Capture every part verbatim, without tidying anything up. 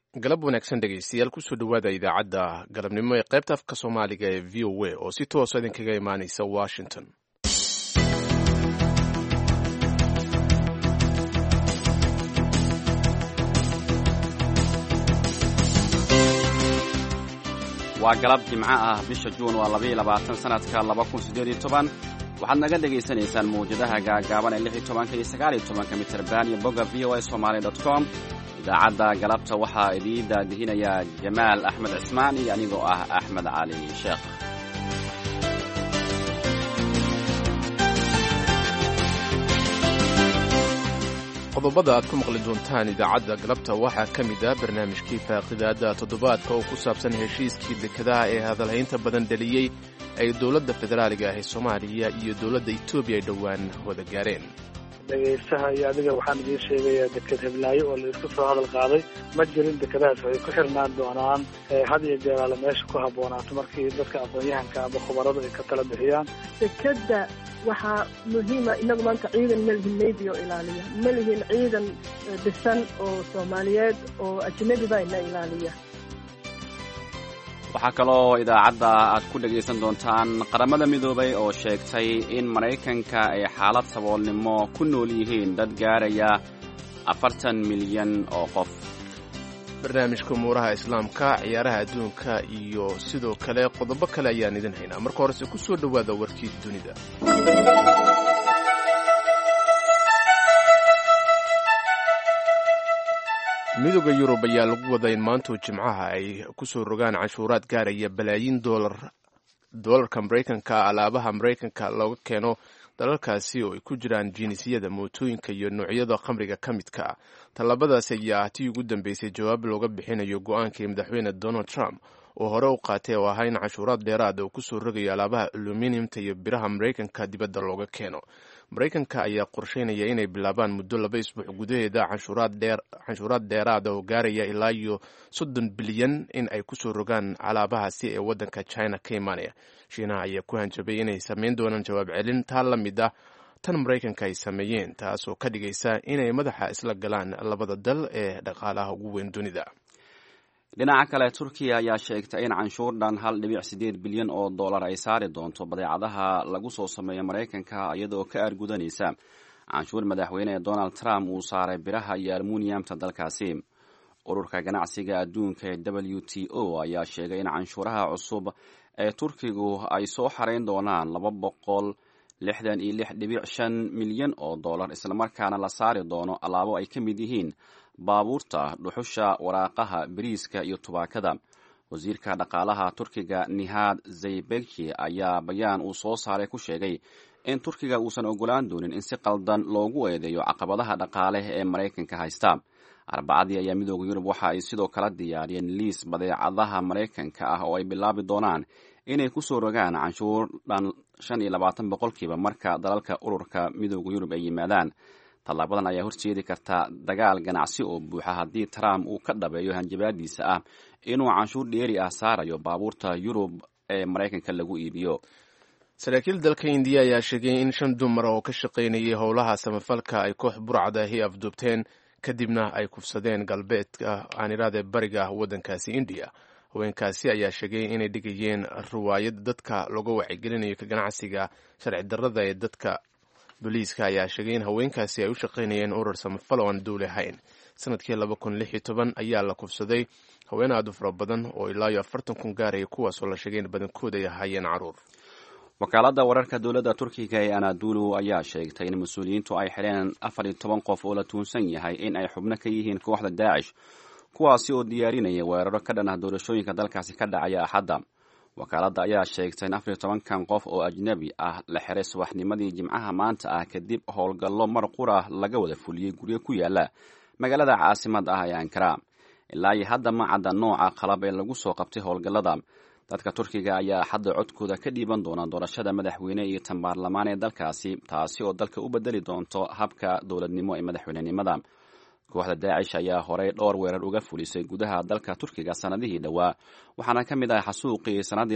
galab wanaagsan dhegaystayaal kusoo dhowaada idaacadda galabnimo ee qaybta afka soomaaliga ee v o a oo si toosa idinkaga imaanaysa washington. waa galab jimco ah bisha juun waa laba iyo labaatan sanadka laba kun siddeed iyo toban waxaad naga dhegaysanaysaan mawjadaha gaagaaban ee lix iyo tobanka iyo sagaal iyo tobanka mitirban iyo bogga v o a somali dot com. idaacadda galabta waxaa idiin daadihinaya jamaal axmed cismaan iyo anigoo ah axmed cali sheekh. qodobada aad ku maqli doontaan idaacadda galabta waxaa ka mid ah barnaamijkii faaqidaada toddobaadka oo ku saabsan heshiiskii dekedaha ee hadalhaynta badan dhaliyey ay dowladda federaaliga ah ee soomaaliya iyo dowladda etoobiya ay dhowaan wada gaareen. dhegaystaha iyo adiga waxaan idiin sheegayaa deked heblaayo oo la isku soo hadal qaaday ma jirin. dekedahaas waxay ku xirnaan doonaan had iyo jeeraale meesha ku habboonaato markii dadka aqoon-yahanka ama khubaradu ay ka tala bixiyaan. dekeda waxaa muhiima inagu maanta ciidan ma lihin navy oo ilaaliya, ma lihin ciidan dhisan oo soomaaliyeed oo ajnabi baa ina ilaaliya. waxaa kaloo idaacadda aad ku dhegaysan doontaan qaramada midoobay oo sheegtay in maraykanka ay xaalad saboolnimo ku nool yihiin dad gaaraya afartan milyan oo qof. barnaamijka umuuraha islaamka, ciyaaraha adduunka iyo sidoo kale qodobo kale ayaan idin haynaa. marka horese ku soo dhowaada warkii dunida. midooda yurub ayaa lagu wadaa in maantuu jimcaha ay ku soo rogaan canshuuraad gaaraya balaayiin doolar doolarka maraykanka alaabaha maraykanka looga keeno dalalkaasi oo ay ku jiraan jinisiyada mootooyinka iyo noocyada khamriga ka midka ah. tallaabadaasi ayaa ah tii ugu dambeysay jawaab looga bixinayo go-aankii madaxweyne donald trump oo hore u qaatay oo ahaa in canshuuraad dheeraada uu kusoo rogayo alaabaha aluminiumta iyo biraha maraykanka dibadda looga keeno. maraykanka ayaa qorsheynaya inay bilaabaan muddo laba isbuuc gudaheeda canshuuraad dheeraada oo gaaraya ilaa iyo soddon bilyan in ay kusoo rogaan alaabahaasi ee waddanka china ka imaanaya. shiinaha ayaa ku hanjabay inay samayn doonaan jawaab celin taa la mid ah tan maraykanka ay sameeyeen, taas oo ka dhigaysa inay madaxa isla galaan labada dal ee dhaqaalaha ugu weyn dunida. dhinaca kale turkiya ayaa sheegtay in canshuur dhan hal dhibic siddeed bilyan oo dollar ay saari doonto badeecadaha lagu soo sameeyo maraykanka iyadoo ka aargudanaysa canshuur madaxweyne donald trump uu saaray biraha iyo almuniyamta dalkaasi. ururka ganacsiga adduunka ee w t o ayaa sheegay in canshuuraha cusub ee turkigu ay soo xarayn doonaan laba boqol lixdan iyo lix dhibic shan milyan oo dollar, islamarkaana la saari doono alaabo ay ka mid yihiin baabuurta, dhuxusha, waraaqaha, bariiska iyo tubaakada. wasiirka dhaqaalaha turkiga nihad zaybeki ayaa bayaan uu soo saaray ku sheegay in turkiga uusan ogolaan doonin in si qaldan loogu eedeeyo caqabadaha dhaqaale ee maraykanka haysta. arbacadii ayaa midooda yurub waxa ay sidoo kala diyaariyeen liis badeecadaha maraykanka ah oo ay bilaabi doonaan inay ku soo rogaan canshuur dhan shan iyo labaatan boqolkiiba marka dalalka ururka midooda yurub ay yimaadaan. tallaabadan ayaa horjeedi karta dagaal ganacsi oo buuxa haddii trump uu ka dhabeeyo hanjabaadiisa ah inuu canshuur dheeri ah saarayo baabuurta yurub ee maraykanka lagu iibiyo. saraakiil dalka indiya ayaa sheegay in shan dumar oo ka shaqaynayay howlaha samafalka ay koox burcadahi afduubteen kadibna ay kufsadeen galbeedka aaniraade bariga waddankaasi indiya. haweenkaasi ayaa sheegay inay dhigayeen riwaayad dadka looga wacyigelinayo ka ganacsiga sharci darrada ee dadka. booliiska ayaa sheegay in haweenkaasi ay u shaqaynayeen urur samafal oo aan dowli ahayn. sanadkii laba kun lix iyo toban ayaa la kufsaday haween aad u fara badan oo ilaa iyo afartan kun gaaraya, kuwaasoo la sheegay in badankooda ay ahaayeen caruur. wakaaladda wararka dowladda turkiga ee anadolu ayaa sheegtay in mas-uuliyiintu ay xidheen afar iyo toban qof oo la tuunsan yahay in ay xubno ka yihiin kooxda daacish, kuwaasi oo diyaarinaya weeraro ka dhan ah doorashooyinka dalkaasi ka dhacaya axadda. wakaaladda ayaa sheegtay in afar iyo tobankan qof oo ajnabi ah la xiray subaxnimadii jimcaha maanta ah kadib howlgallo mar qura laga wada fuliyey guryo ku yaala magaalada caasimada ah ee ankara. ilaa iyo hadda ma cadda nooca qalab ee lagu soo qabtay howlgallada. dadka turkiga ayaa hadda codkooda ka dhiiban doona doorashada madaxweyne iyo tan baarlamaan ee dalkaasi, taasi oo dalka u bedeli doonto habka dowladnimo ee madaxweynenimada. kooxda daacish ayaa horey dhowr weerar uga fulisay gudaha dalka turkiga sanadihii dhowaa, waxaana ka mid ah xasuuqii sanadii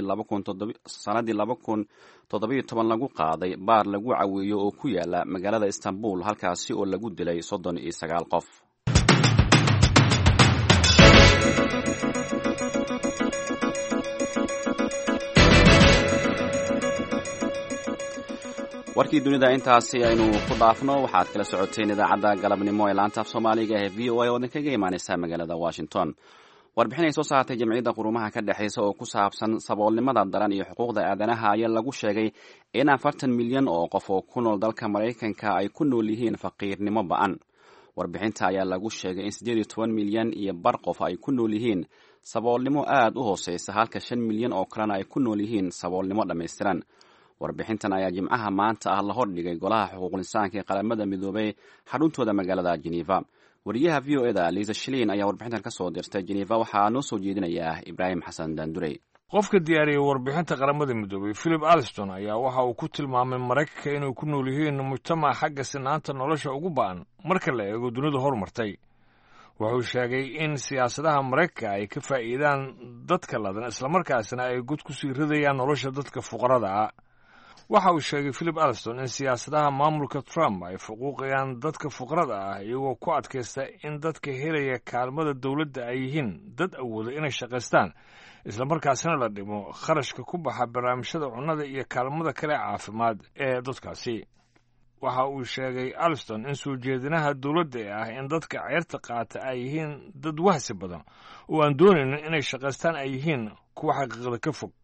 laba kun toddobiyo toban lagu qaaday baar lagu caweeyo oo ku yaala magaalada istanbul, halkaasi oo lagu dilay soddon iyo sagaal qof. warkii dunida intaasi aynu ku dhaafno waxaad kala socoteen idaacadda galabnimo ee laanta af soomaaliga ee v o a oo idinkaga imaaneysa magaalada washington warbixin ay soo saartay jamciyadda qurumaha ka dhexeysa oo ku saabsan saboolnimada daran iyo xuquuqda aadanaha ayaa lagu sheegay in afartan milyan oo qof oo ku nool dalka maraykanka ay ku nool yihiin faqiirnimo ba-an warbixinta ayaa lagu sheegay in siddeed iyo toban milyan iyo bar qof ay ku nool yihiin saboolnimo aad u hooseysa halka shan milyan oo kalena ay ku nool yihiin saboolnimo dhammaystiran warbixintan ayaa jimcaha maanta ah la hordhigay golaha xuquuqul insaanka ee qaramada midoobay xaruntooda magaalada Geneva. wariyaha v o eda Lisa Schlein ayaa warbixintan ka soo dirtay Geneva waxaa noo soo jeedinaya Ibrahim Xasan Dandurey. qofka diyaariyay warbixinta qaramada midoobay Philip Alston ayaa waxa uu ku tilmaamay Mareykanka inuu ku nool yihiin mujtamac xagga sinaanta nolosha ugu ba'an marka la eego dunida horumartay. wuxuu sheegay in siyaasadaha Mareykanka ay ka faa'iidaan dadka ladan isla markaasna ay gud ku sii ridayaan nolosha dadka fuqarada ah. waxa uu sheegay Philip Alston in siyaasadaha maamulka Trump ay fuquuqayaan dadka fuqarada ah iyagoo ku adkaysta in dadka helaya kaalmada dawladda ay yihiin dad awooda inay shaqaystaan isla markaasna la dhimo kharashka ku baxa barnaamijyada cunnada iyo kaalmada kale caafimaad ee dadkaasi. waxa uu sheegay Alston in soo jeedinaha dawladda ah in dadka ceyrta qaata ay yihiin dad wahsi badan oo aan doonaynin inay shaqaystaan ay yihiin kuwa xaqiiqada ka fog.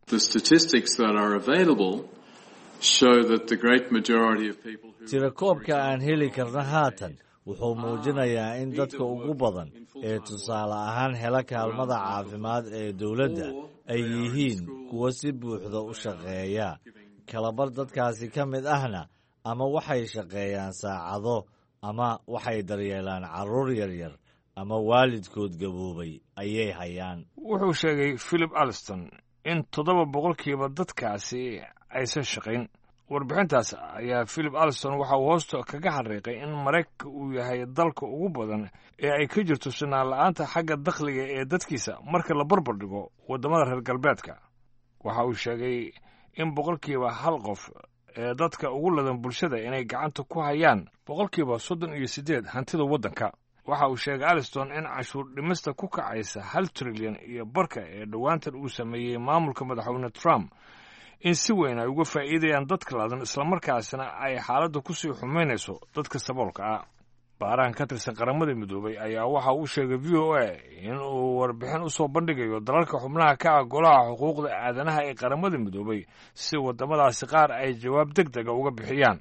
tirakoobka aan heli karna haatan wuxuu muujinayaa in dadka ugu badan ee tusaale ahaan hela kaalmada caafimaad ee dawladda ay yihiin kuwa si buuxda u shaqeeya. kalabar dadkaasi ka mid ahna ama waxay shaqeeyaan saacado ama waxay daryeelaan carruur yaryar ama waalidkood gaboobay ayay hayaan. wuxuu sheegay Philip Alston in toddoba boqolkiiba dadkaasi aysan shaqayn. warbixintaas ayaa Philip Alston waxa uu hoosta kaga xariiqay in Mareykanka uu yahay dalka ugu badan ee ay ka jirto sinaan la'aanta xagga dakhliga ee dadkiisa marka la barbar dhigo waddamada reer galbeedka. waxa uu sheegay in boqolkiiba hal qof ee dadka ugu ladan bulshada inay gacanta ku hayaan boqolkiiba soddon iyo siddeed hantida waddanka. waxa uu sheegay Alston in cashuur dhimista ku kacaysa hal trilyan iyo barka ee dhowaantan uu sameeyey maamulka madaxweyne Trump in si weyn ay uga faa'iidayaan dadka ladan isla markaasna ay xaaladda ku sii xumaynayso dadka saboolka ah. baarahan ka tirsan qaramada midoobay ayaa waxa uu sheegay v o a in uu warbixin u soo bandhigayo dalalka xubnaha ka ah golaha xuquuqda aadanaha ee qaramada midoobay si waddamadaasi qaar ay jawaab deg dega uga bixiyaan.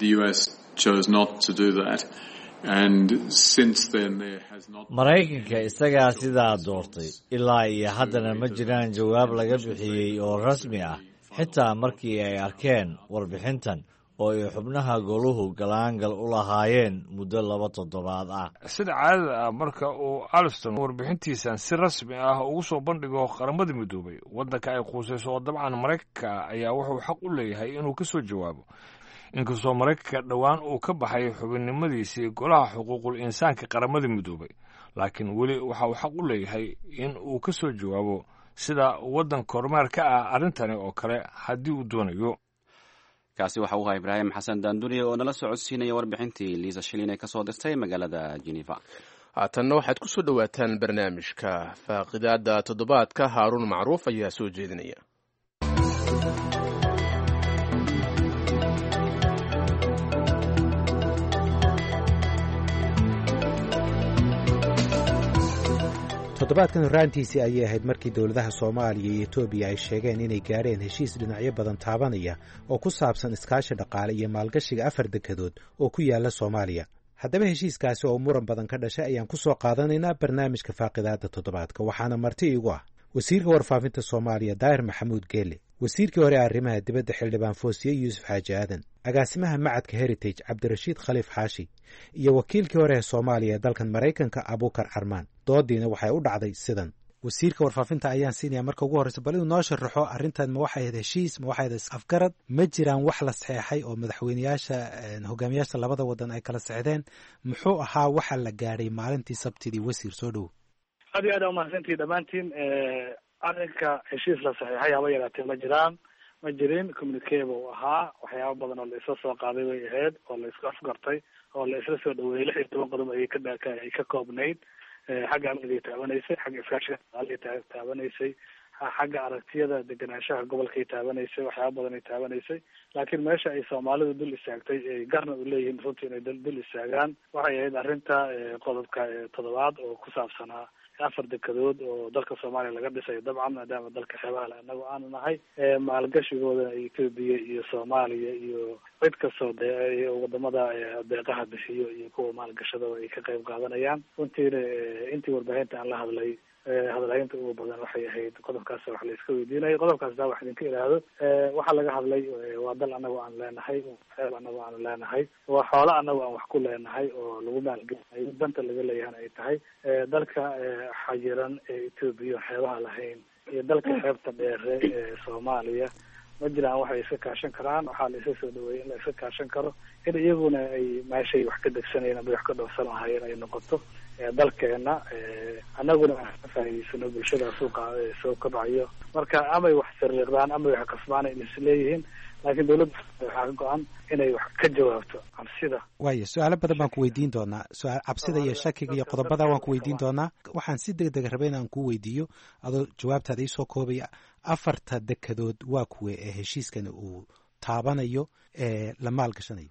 Mareykanka isagaa sidaa doortay ilaa iyo haddana ma jiraan jawaab laga bixiyey oo rasmi ah xitaa markii ay arkeen warbixintan oo ay xubnaha goluhu galaangal u lahaayeen muddo laba toddobaad ah. sida caadada ah marka uu Alston warbixintiisan si rasmi ah ugu soo bandhigo qaramada midoobay waddanka ay quusayso oo dabcan Mareykanka ayaa wuxuu xaq u leeyahay inuu ka soo jawaabo. inkastoo Mareykanka dhowaan uu ka baxay xubinnimadiisii golaha xuquuqul insaanka qaramada midoobay laakiin weli waxa uu xaq u leeyahay in uu ka soo jawaabo sida waddan kormeer ka ah arrintani oo kale haddii uu doonayo. kaasi waxa uu ahaa Ibrahim Xasan Danduri oo nala socodsiinaya warbixintii Lisa Schlein ee ka soo dirtay magaalada Geneva. haatanna waxaad ku soo dhowaataan barnaamijka faaqidaada toddobaadka. Haaruun Macruuf ayaa soo jeedinaya. toddobaadkan horraantiisii ayay ahayd markii dowladaha Soomaaliya iyo Itoobiya ay sheegeen inay gaareen heshiis dhinacyo badan taabanaya oo ku saabsan iskaashi dhaqaale iyo maalgashiga afar dekedood oo ku yaala Soomaaliya. haddaba heshiiskaasi oo muran badan ka dhashay ayaan ku soo qaadanaynaa barnaamijka faaqidaada toddobaadka waxaana marti igu ah wasiirka warfaafinta Soomaaliya Daahir Maxamuud Geele, wasiirkii hore arrimaha dibadda xildhibaan Foosiye Yuusuf Xaaji Aadan, agaasimaha macadka Heritage Cabdirashiid Khaliif Xaashi iyo wakiilkii hore ee Soomaaliya ee dalkan Mareykanka Abuukar Carmaan. doodiina waxay u dhacday sidan. wasiirka warfaafinta ayaan siinaya marka ugu horreysa bal inuu noo sharaxo arrintan ma waxay ahayd heshiis ma waxay ahayd afgarad ma jiraan wax la saxeexay oo madaxweynayaasha hogaamiyaasha labada waddan ay kala sexdeen muxuu ahaa waxa la gaadhay maalintii sabtidii wasiir soo dhow. aad iyo aad aa umahadsantihi dhammaantiin. arrinka heshiis la saxeexay haba yaraatee ma jiraan ma jirin communicable uu ahaa waxyaaba badan oo la isla soo qaaday bay ahayd oo la isku afgartay oo la isla soo dhaweeyey lix iyo toban qodob ayay ka ay ka koobnayd. xagga amniga taabanaysay, xagga iskaashiga dhaqaalaha taabanaysay, xagga aragtiyada deganaanshaha gobolkay taabanaysay, waxyaaba badan ay taabanaysay. laakiin meesha ay soomaalidu dul istaagtay ay garna u leeyihiin runtii inay dul istaagaan waxay ahayd arrinta qodobka toddobaad oo ku saabsanaa afar dekedood oo dalka soomaaliya laga dhisayo, dabcan maadaama dalka xeebaha le anagu aanu nahay, maalgashigooda etoobiya iyo soomaaliya iyo cid kastoo de wadamada deeqaha bixiyo iyo kuwa maalgashadooda ay ka qayb qaadanayaan. runtiina intii warbaahinta aan la hadlay hadalhaynta ugu badan waxay ahayd qodobkaas wax la iska weydiinayo. qodobkaas daa wax idinka idhaahdo waxaa laga hadlay waa dal anagu aan leenahay, xeeb anagu aanu leenahay, waa xoolo anagu aan wax ku leenahay oo lagu maalgelinayo, danta laga leeyahana ay tahay dalka xayiran ee etoobiya xeebaha lahayn iyo dalka xeebta dheere ee soomaaliya ma jiraan waxay iska kaashan karaan. waxaa la isa soo dhaweeyay in la iska kaashan karo, in iyaguna ay meeshay wax ka degsanayeen ama wax ka dhowrsan lahaayeen ay noqoto dalkeena, anaguna ka faa'iidaysano bulshada suuqa soo kabcayo. marka amay wax sariiqdaan amay wax kasbaan in isleeyihiin, laakiin dawladda waxaa ka go-an inay wax ka jawaabto cabsida. waayo su-aalo badan baan ku weydiin doonaa, su-aal cabsida iyo shakiga iyo qodobada waan ku weydiin doonaa. waxaan si deg deg rabay inaan ku weydiiyo adoo jawaabtaada iisoo koobaya, afarta dekedood waa kuwe ee heshiiskani uu taabanayo ee la maalgashanayo?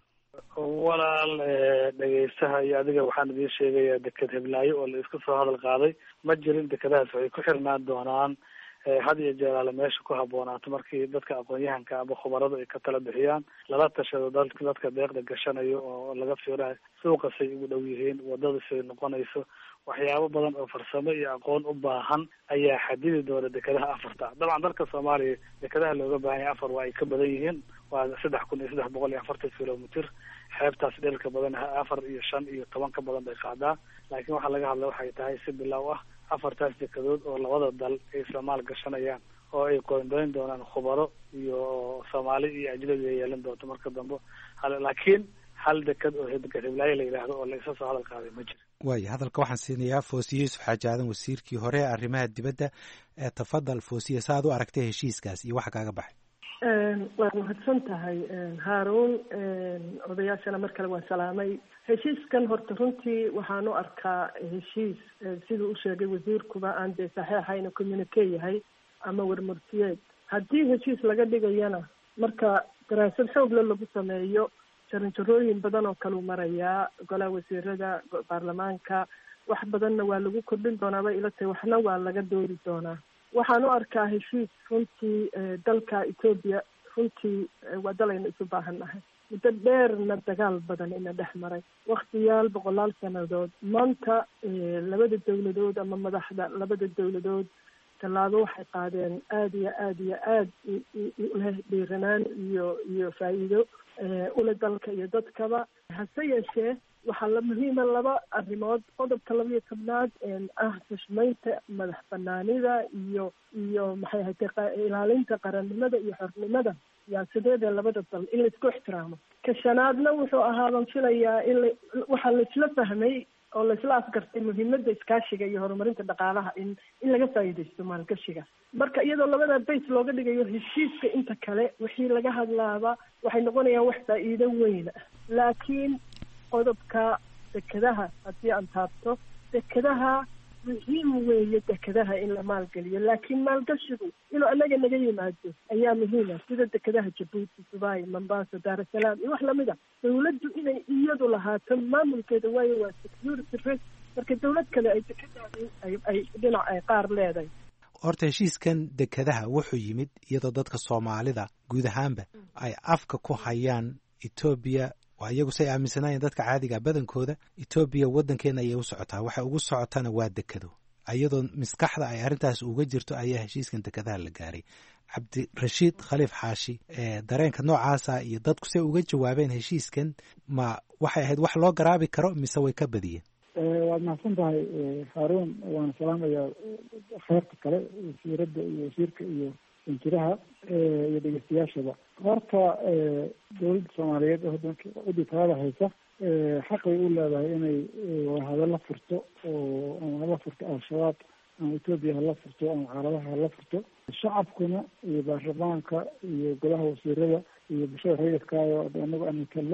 walaal dhegeystaha iyo adiga waxaan idiin sheegayaa deked heblaayo oo la isku soo hadal qaaday ma jirin. dekedahaas waxay ku xirnaan doonaan had iyo jeeraale meesha ku haboonaato markii dadka aqoon-yahanka ama khubaradu ay ka tala bixiyaan, lala tashado dadka dadka deeqda gashanayo oo laga fiirayo suuqasay ugu dhow yihiin, wadadasay noqonayso, waxyaabo badan oo farsamo iyo aqoon u baahan ayaa xadidi doona dekedaha afarta. dabcan dalka soomaaliya dekedaha looga baahan yahay afar waa ay ka badan yihiin, waa saddex kun iyo saddex boqol iyo afartan kilomitr. xeebtaas dherka badan afar iyo shan iyo toban ka badan bay qaadaa, laakiin waxaa laga hadla waxay tahay si bilow ah afartaas dekedood oo labada dal ay isla maal gashanayaan oo ay qoondoyn doonaan khubaro iyo soomaali iyo ajnabi ay yeelan doonto marka dambe. laakiin hal deked oo heblaayo la yidhaahdo oo la isa soo hadal qaaday ma jiro. waayo hadalka waxaan siinayaa foosiye yuusuf xaaji aadan, wasiirkii hore ee arrimaha dibadda. tafadal foosiye, sa ad u aragtay heshiiskaas iyo waxa kaaga baxay? waad mahadsan tahay haaruun, odayaashana mar kale waan salaamay. heshiiskan horta runtii waxaan u arkaa heshiis siduu u sheegay wasiirkuba aan dee saxeexayna communique yahay ama warmurtiyeed. haddii heshiis laga dhigayana marka daraasad xoogle lagu sameeyo jaranjarooyin badan oo kaleu marayaa golaha wasiirada, baarlamaanka, wax badanna waa lagu kordhin doonaa bay ila tahay, waxna waa laga doori doonaa. waxaan u arkaa heshiis runtii dalka etoobiya runtii waa dalayna isu baahan nahay, muddo dheerna dagaal badan ina dhex maray, waktiyaal boqolaal sanadood. maanta labada dawladood ama madaxda labada dawladood tallaabo waxay qaadeen aada iyo aada iyo aad leh dhiiranaan iyo iyo faa'iido ule dalka iyo dadkaba. hase yeeshee waxaa la muhiima laba arrimood. qodobka laba iyo tobnaad ah xushmaynta madax banaanida iyo iyo maxay ahayd ilaalinta qarannimada iyo xornimada siyaasadeeda labada dal in la isku ixtiraamo. ka shanaadna wuxuu ahaa baan filayaa in la waxaa laisla fahmay oo laisla afgartay muhiimada iskaashiga iyo horumarinta dhaqaalaha in in laga faa'iidaysto maalgashiga. marka iyadoo labada base looga dhigayo heshiiska inta kale wixii laga hadlaaba waxay noqonayaan wax faa'iido weyn ah. laakiin qodobka dekedaha haddii aan taabto, dekedaha muhiim weeye dekedaha in la maalgeliyo, laakiin maalgashigu inuu anaga naga yimaado ayaa muhiima, sida dekedaha jabuuti, dubai, mombasa, dar es salaam iyo wax lamid a. dawladdu inay iyadu lahaato maamulkeeda, waayo waa security risk. marka dawlad kale ay dekedaadi ay dhinac ay qaar leedahay. horta heshiiskan dekedaha wuxuu yimid iyadoo dadka soomaalida guud ahaanba ay afka ku hayaan etoobiya, waa iyagu say aaminsanaayeen dadka caadiga badankooda etoobiya waddankeena ayay u socotaa, waxa ugu socotana waa dekedo. iyadoo maskaxda ay arrintaas uga jirto ayaa heshiiskan dekedaha la gaaray. cabdirashiid khaliif xaashi, dareenka noocaasa iyo dadku say uga jawaabeen heshiiskan, ma waxay ahayd wax loo garaabi karo mise way ka badiyeen? waad mahadsan tahay haaruun, waana salaamayaa kheyrta kale wasiiradda iyo wasiirka iyo injiraha iyo dhegeystayaashaba. horta dawladda soomaaliyeed oo waddanka talada haysa xaq bay u leedahay inay hadalla furto oo ama hala furto al-shabaab ama etoobiya hala furto ama caaladaha hala furto. shacabkuna iyo baarlamaanka iyo golaha wasiirada iyo bulshada rayidkaayo anagu aan matalo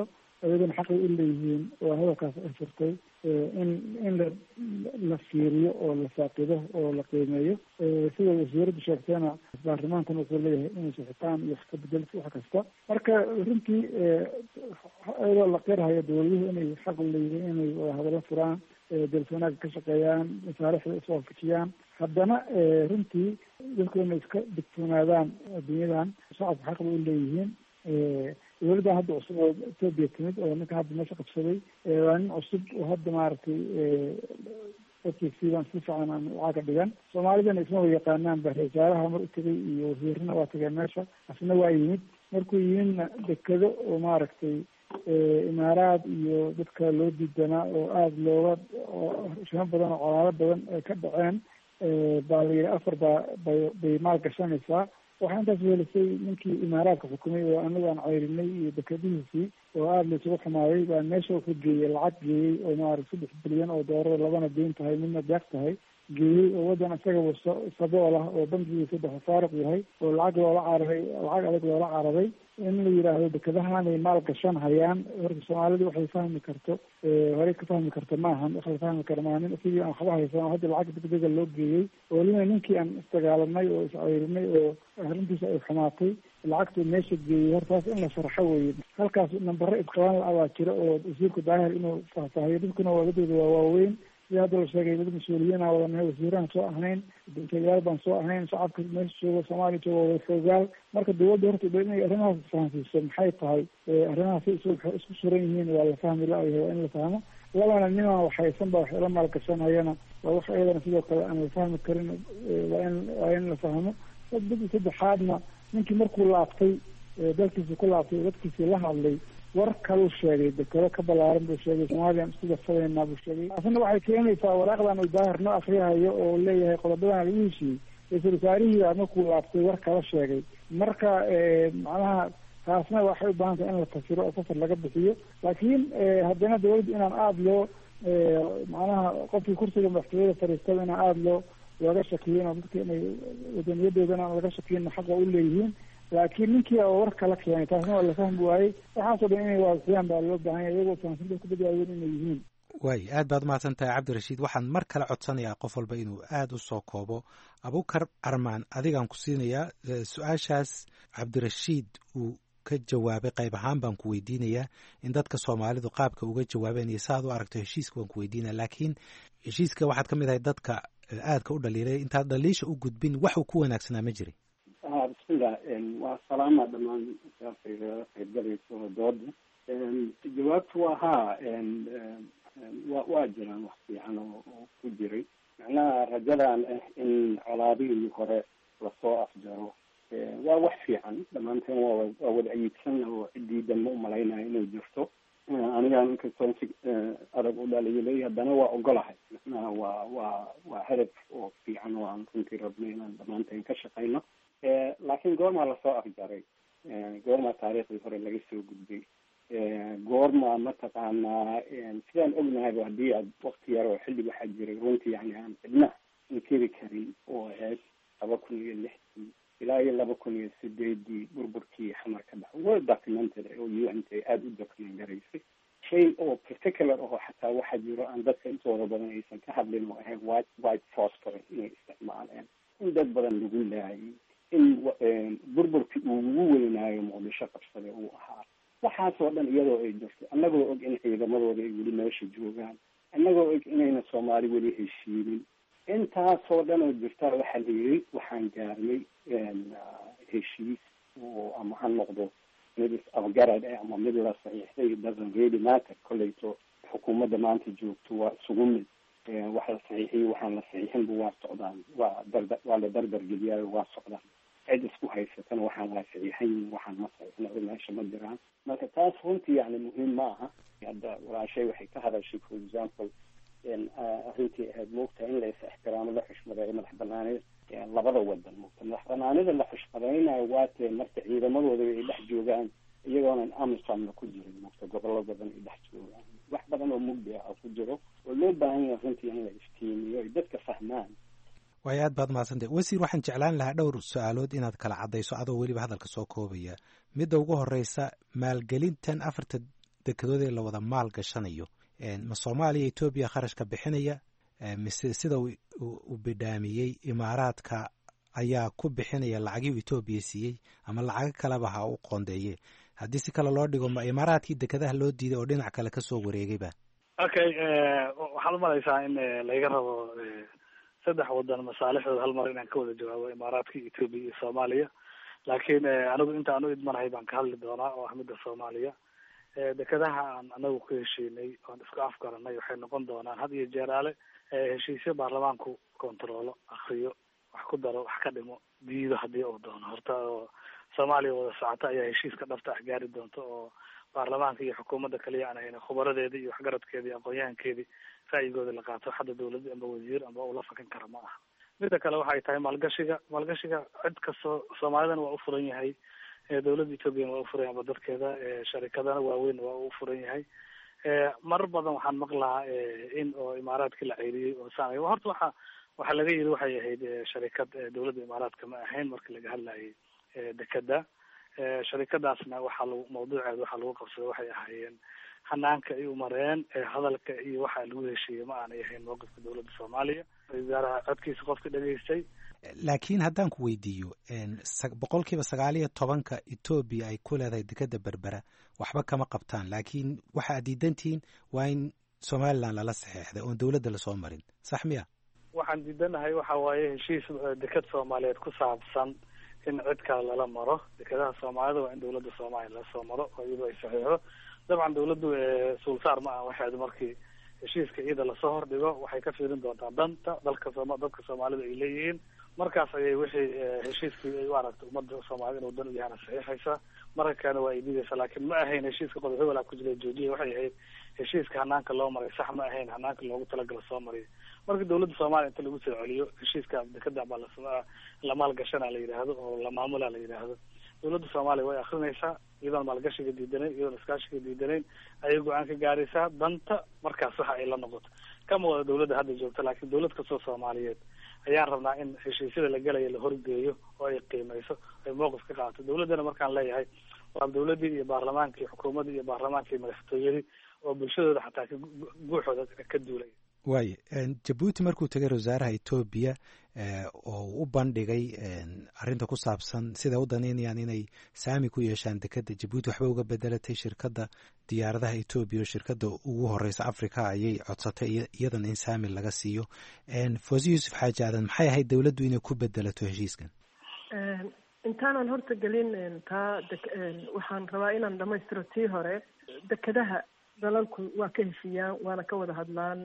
ayaguna xaqay u leeyihiin oo hadalkaas ay furtay in in la la fiiriyo oo la faaqido oo la qiimeeyo sida wasiiradu sheegtayna baarlamaankan wuxuu leeyahay inuu sixitaan iyo wax ka bedel wax kasta marka runtii ayadoo la qirhayo dowladuhu inay xaq u leeyihiin inay hadallo furaan dalka wanaagga ka shaqeeyaan masaalixda iswaafajiyaan haddana runtii dadku inay iska digtoonaadaan adduunyadan shacabka xaq bay u leeyihiin dowladda hadda cusub oo etoobiya timid oo ninka hadda meesha qabsaday waa nin cusub oo hadda maaragtay dadkiisiibaan si fiican aan lacag dhigan soomaalidana isma wa yaqaanaan ba wasaaraha mar u tegay iyo wasiirana waa tageen meesha asna waa yimid markuu yimidna dekado oo maaragtay imaaraad iyo dadka loo diidanaa oo aada looga shimo badan oo colaalo badan ay ka dhaceen baa la yidhi afar baa bay bay maal gashanaysaa waxaa intaas weelisay ninkii imaaraadka xukumay oo anagu aan ceyrinay iyo dekadihiisii oo aada laysugu xumaayay baa meesha wuxuu geeyey lacag geeyey oo maarata saddex bilyan oo doolarada labana deyn tahay midna deeq tahay geeyey oo waddan isagaba sabool ah oo bankigiisa dhexe faaruq yahay oo lacag loola cararay lacag adag loola cararay in la yidhaahdo dekadahanay maal gashan hayaan horta soomaalida waxay fahmi karto horey ka fahmi karto maahan wax la fahmi karo maaha nin sidii aan waxba haysan oo hadda lacag degdega loo geeyey oo lina ninkii aan isdagaalanay oo isceyrinay oo arrintiisa ay xumaatay lacagtuu meesha geeyey hortaas in la sharxo weye halkaas nambaro isqabaan la abaa jiro oo wasiirku daahir inuu faahfaahiyo dadkuna waladooda waa waaweyn sida hadda la sheegay dad mas-uuliyiina wadanahay wasiiraan soo ahnayn dentayaal baan soo ahnayn shacabka meesha jooga soomaaliya jooga wada xoogaal marka dawladda horta inay arrimahaas fahamsiiso maxay tahay arrimahaas isku suran yihiin waa la fahmi la-yahay waa in la fahmo labana ninaan waxhaysan ba wax ila maalgashanayana waa wax iyadana sidoo kale aan la fahmi karin waa in waa in la fahmo dad saddexaadna ninkii markuu laabtay dalkiisi ku laabtay oo dadkiisii la hadlay war kaluu sheegay dekado ka balaaran buu sheegay soomaliyan isku darsadeynaa buu sheegay taasina waxay keenaysaa waraaqdan uu daahir noo akriyahayo oo leeyahay qodobadan lagu heshiiyey ra-iisul wasaarihiibaa markuu laabtay war kala sheegay marka macnaha taasna waxay u baahan tahay in la tafiro oo safar laga bixiyo laakiin haddana dawladda inaan aada loo macnaha qofkii kursiga madaxtooyada fadhiistada inaan aada loo looga shakiyin oo dadka inay wadaniyadoodana aan laga shakiyin xaqa u leeyihiin laakiin ninkii oo war kala keenay taasna waa la fahmi waayey waxaasoo dhan inay waasiyaan baa loo baahan yahay iyagoo fahamsinta ku badwaayeen inay yihiin waay aad baad umahadsan tahay cabdirashiid waxaan mar kale codsanayaa qof walba inuu aada u soo koobo abukar armaan adigaan ku siinayaa su-aashaas cabdirashiid uu ka jawaabay qayb ahaan baan ku weydiinayaa in dadka soomaalidu qaabka uga jawaabeen iyo saaad u aragto heshiiska baan ku weydiinaya laakiin heshiiska waxaad ka mid ahay dadka aadka u dhaliilay intaad dhaliisha u gudbin waxuu ku wanaagsanaa ma jirin bismillah waa salaama dhamaan qaybgalayso dooda jawaabtu waa haa wa waa jiraan wax fiican oo ku jiray macnaha rajadan ah in colaadihii hore lasoo afjaro waa wax fiican dhammaanteen waa waa wada ayiidsan oo cidiidan ma umalaynaya inay jirto anigaan inkastoo si adag u dhaliilay haddana waa ogolahay macnaha waa waa waa hadaf oo fiican oo aan runtii rabnay inaan dhammaanteen ka shaqayno laakiin goormaa lasoo afjaray goormaa taariikhdii hore laga soo gudbay goorma mataqaanaa sidaan ognahayba haddii aad wakti yar oo xilli waxaa jiray runtii yani aan cidna inkiri karin oo ahayd laba kun iyo lixdii ilaa iyo laba kun iyo sideedii burburkii xamar ka dhaca well documented oo u n t aada u document garaysay shay oo particular oo xataa waxaa jiro aan dadka intooda badan aysan ka hadlin oo ahayd white white phosphorus inay isticmaaleen in dad badan lagu laayay in burburkii uu ugu weynaayo muqdisho qabsade uu ahaa waxaasoo dhan iyadoo ay jirto annagoo og in ciidamadooda ay weli meesha joogaan annagoo og inayna soomaali weli heshiinin intaasoo dhan oo jirtaa waxaa la yiri waxaan gaarnay heshiis oo ama ha noqdo mid is-afgarad eh ama mid la saxiixday doesn't really matter kolleyto xukuumadda maanta joogto waa isugu mid wax la saxiixiyey waxaan la saxiixinba waa socdaan waa darda waa la dardargeliyaayo waa socdaan cid isku haysatana waxaan la saxiixin waxaan ma saxiixna meesha ma jiraan marka taas runtii yani muhiim ma aha hadda walaashay waxay ka hadashay for example arrintii ahayd moogta in la is ixtiraamo la xushmadeeyo madax banaanida labada wadan moogta madax banaanida la xushmadaynayo waatee marka ciidamadooda ay dhex joogaan iyagoonan amisamna ku jirin moogta gobollo badan ay dhex joogaan wax badan oo mugdi ah ku jiro oo loo baahan yahay runtii in la iftiimiyo ay dadka fahmaan waayo aad baad mahadsantay wasiir waxaan jeclaan lahaa dhowr su-aalood inaad kala caddayso adoo weliba hadalka soo koobaya midda ugu horeysa maalgelintan afarta dekedood ee la wada maal gashanayo ma soomaaliya etoobiya kharashka bixinaya mise sida uu bidhaamiyey imaaraadka ayaa ku bixinaya lacagii etoobiya siiyey ama lacago kaleba ha u qoondeeye haddii si kale loo dhigo ma imaaraadkii dekedaha loo diiday oo dhinac kale kasoo wareegayba? okay waxaad umalaysaa in laga rabo saddex wadan masaalixdooda hal mar inaan ka wada jawaabo, imaaraadka, etoobiya iyo soomaaliya. laakiin anigu inta aan u idmanahay baan ka hadli doonaa oo ah midda soomaaliya. dekedaha aan anagu ku heshiinay oon isku afgaranay waxay noqon doonaan had iyo jeeraale heshiisyo baarlamaanku kontaroolo, akriyo, wax ku daro, wax ka dhimo, diido haddii uu doono. horta oo soomaaliya wada socota ayaa heshiiska dhabta ah gaari doonta oo baarlamaanka iyo xukuumadda kaliya aan hayna khubaradeeda iyo waxgaradkeeda iyo aqoon-yahankeedii ra'yigooda la qaato hadda dawladda amba wasiir amba ula fakan kara ma aha. midda kale waxay tahay maalgashiga maalgashiga cid kastoo soomaalidana waa u furan yahay, dawladda ethoobiana waa u furan yahay amba dadkeeda, sharikadana waaweyn waa u furan yahay. marar badan waxaan maqlahaa in oo imaaraadka la ceyriyey oo saamay horta waxa waxaa laga yiri waxay ahayd sharikad dawladda imaaraadka ma ahayn markii laga hadlayay dekeda. sharikadaasna waxaa lagu mawduuceeda waxaa lagu qabsaday waxay ahaayeen hanaanka ay u mareen hadalka iyo waxa lagu heshiiyey ma aanay ahayn mowqifka dawladda soomaaliya. wasaaraha codkiisa qofka dhegaystay. laakiin haddaan ku weydiiyo boqol kiiba sagaal iyo tobanka etoobiya ay ku leedahay dekeda berbera waxba kama qabtaan, laakiin waxa aad diidantihiin waa in somaliland lala saxeexday oon dawladda lasoo marin, sax miya? waxaan diidanahay waxa waaye heshiis deked soomaaliyeed ku saabsan in cid kale lala maro. dekedaha soomaalida waa in dawladda soomaaliya lasoo maro oo iyadoo ay saxiixdo. dabcan dawladdu suulsaar ma aha waxeed markii heshiiska iyada lasoo hordhigo waxay ka fiirin doontaa danta dalka sooma dadka soomaalida ay leeyihiin. markaas ayay wixii heshiiskii ay u aragtay ummadda soomaalida inuu dan u yahana saxiixaysa, marka kalena waa ay diidaysa. laakiin ma ahayn heshiiska qodob hebelaa ku jira joojiya, waxay ahayd heshiiska hanaanka loo maray sax ma ahayn, hanaanka loogu talagala soo mariya. marka dawladda soomaaliya inta lagu soo celiyo heshiiska dekeda baa la la maalgashana la yidhaahdo oo la maamula la yidhaahdo, dawladda soomaaliya way akrinaysaa iyadoon maalgashiga diidanayn, iyadoon iskaashiga diidanayn ayay go-aan ka gaaraysaa danta markaas waxa ay la noqoto. kama wada dawladda hadda joogta, laakiin dawlad kastoo soomaaliyeed ayaan rabnaa in heshiisyada la gelaya la horgeeyo oo ay qiimeyso, ay mowqif ka qaadato. dawladdana markaan leeyahay waa dawladdii iyo baarlamaankii, xukuumaddii iyo baarlamaankii madaxtooyadii oo bulshadooda xataa ka guuxooda ka duulay. waayo jabuuti markuu tegay wasaaraha etoobiya oo u bandhigay arrinta ku saabsan siday u danaynayaan inay saami ku yeeshaan dekeda jabuuti, waxba uga bedelatay shirkadda diyaaradaha etoobiya oo shirkadda ugu horeysa africa ayay codsatay iyadana in saami laga siiyo. fawzi yuusuf xaaji aadan, maxay ahayd dawladdu inay ku bedelato heshiiskan? intaanan horta gelin taa waxaan rabaa inaan dhamaystiro tii hore. dekedaha dalalku waa ka heshiiyaan waana ka wada hadlaan.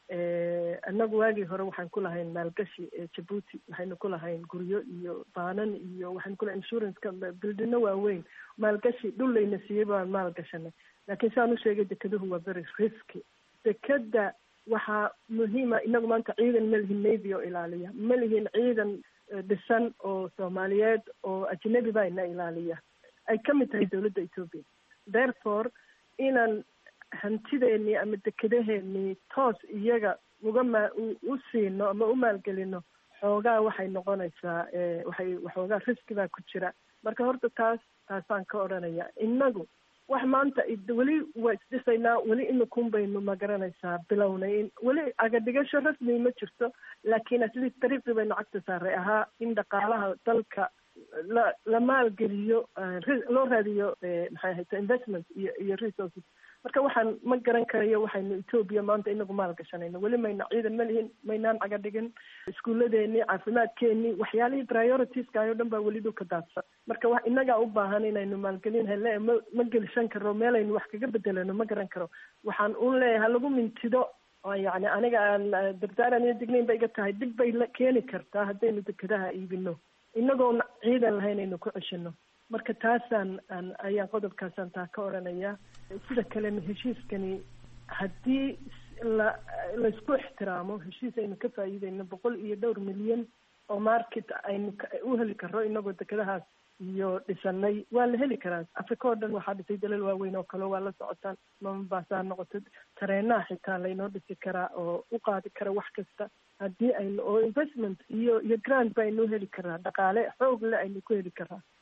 annagu waagii hore waxaan ku lahayn maalgashi jabuuti, waxaynu ku lahayn guryo iyo baanan iyo waxaynu ku lahayn insuranska bildino waaweyn, maalgashi dhul layna siiyey baan maalgashanay. laakiin saan u sheegay dekeduhu waa very risky. dekeda waxaa muhiima inagu maanta ciidan ma lihin navy oo ilaaliya, ma lihin ciidan dhisan oo soomaaliyeed oo ajnabi baa ina ilaaliya, ay ka mid tahay dawladda etoobiya. therefore inaan hantideenii ama dekedaheenii toos iyaga uga ma u siino ama u maalgelino xoogaa waxay noqonaysaa waxay waxoogaa riski baa ku jira. marka horta taas taasaan ka odhanaya. inagu wax maanta weli waa isdhisaynaa, weli imikun baynu ma garanaysaa bilownay, weli agadhigasho rasmi ma jirto, laakiin at least tariiqii baynu cagta saaray ahaa in dhaqaalaha dalka la la maalgeliyo, loo raadiyo maxay ahayta investment iyo iyo resources. marka waxaan ma garan karayo waxaynu etoobiya maanta inagu maalgashanayno, weli mayna ciidan ma lihin, maynaan caga dhigin, iskuuladeenii, caafimaadkeenii, waxyaalihii prioritiska oo dhan baa weli dhulka daadsan. marka wax inagaa u baahan inaynu maalgelin hele ma ma gelisan karo, meelaynu wax kaga bedelano ma garan karo. waxaan un leeyahay halagu mintido oo yacni aniga aan dardaaran iyo dignayn ba iga tahay, dib bay la keeni kartaa haddaynu dekedaha iibino inagoona ciidan lahayn aynu ku ceshino. marka taasaan aan ayaan qodobkaasaan taa ka odhanaya. sida kalena heshiiskani haddii la laisku ixtiraamo, heshiis aynu ka faa'iideyno boqol iyo dhowr milyan oo market aynu u heli karo inagoo dekedahaas iyo dhisanay, waa la heli karaa. africa oo dhan waxaa dhisay dalal waaweyn oo kale, waa la socotaan, mamabaasaa noqoto, tareenaha xitaa laynoo dhisi karaa oo u qaadi kara wax kasta haddii aynu oo investment iyo iyo grant ba aynu heli karaa, dhaqaale xoog le aynu ku heli karaa.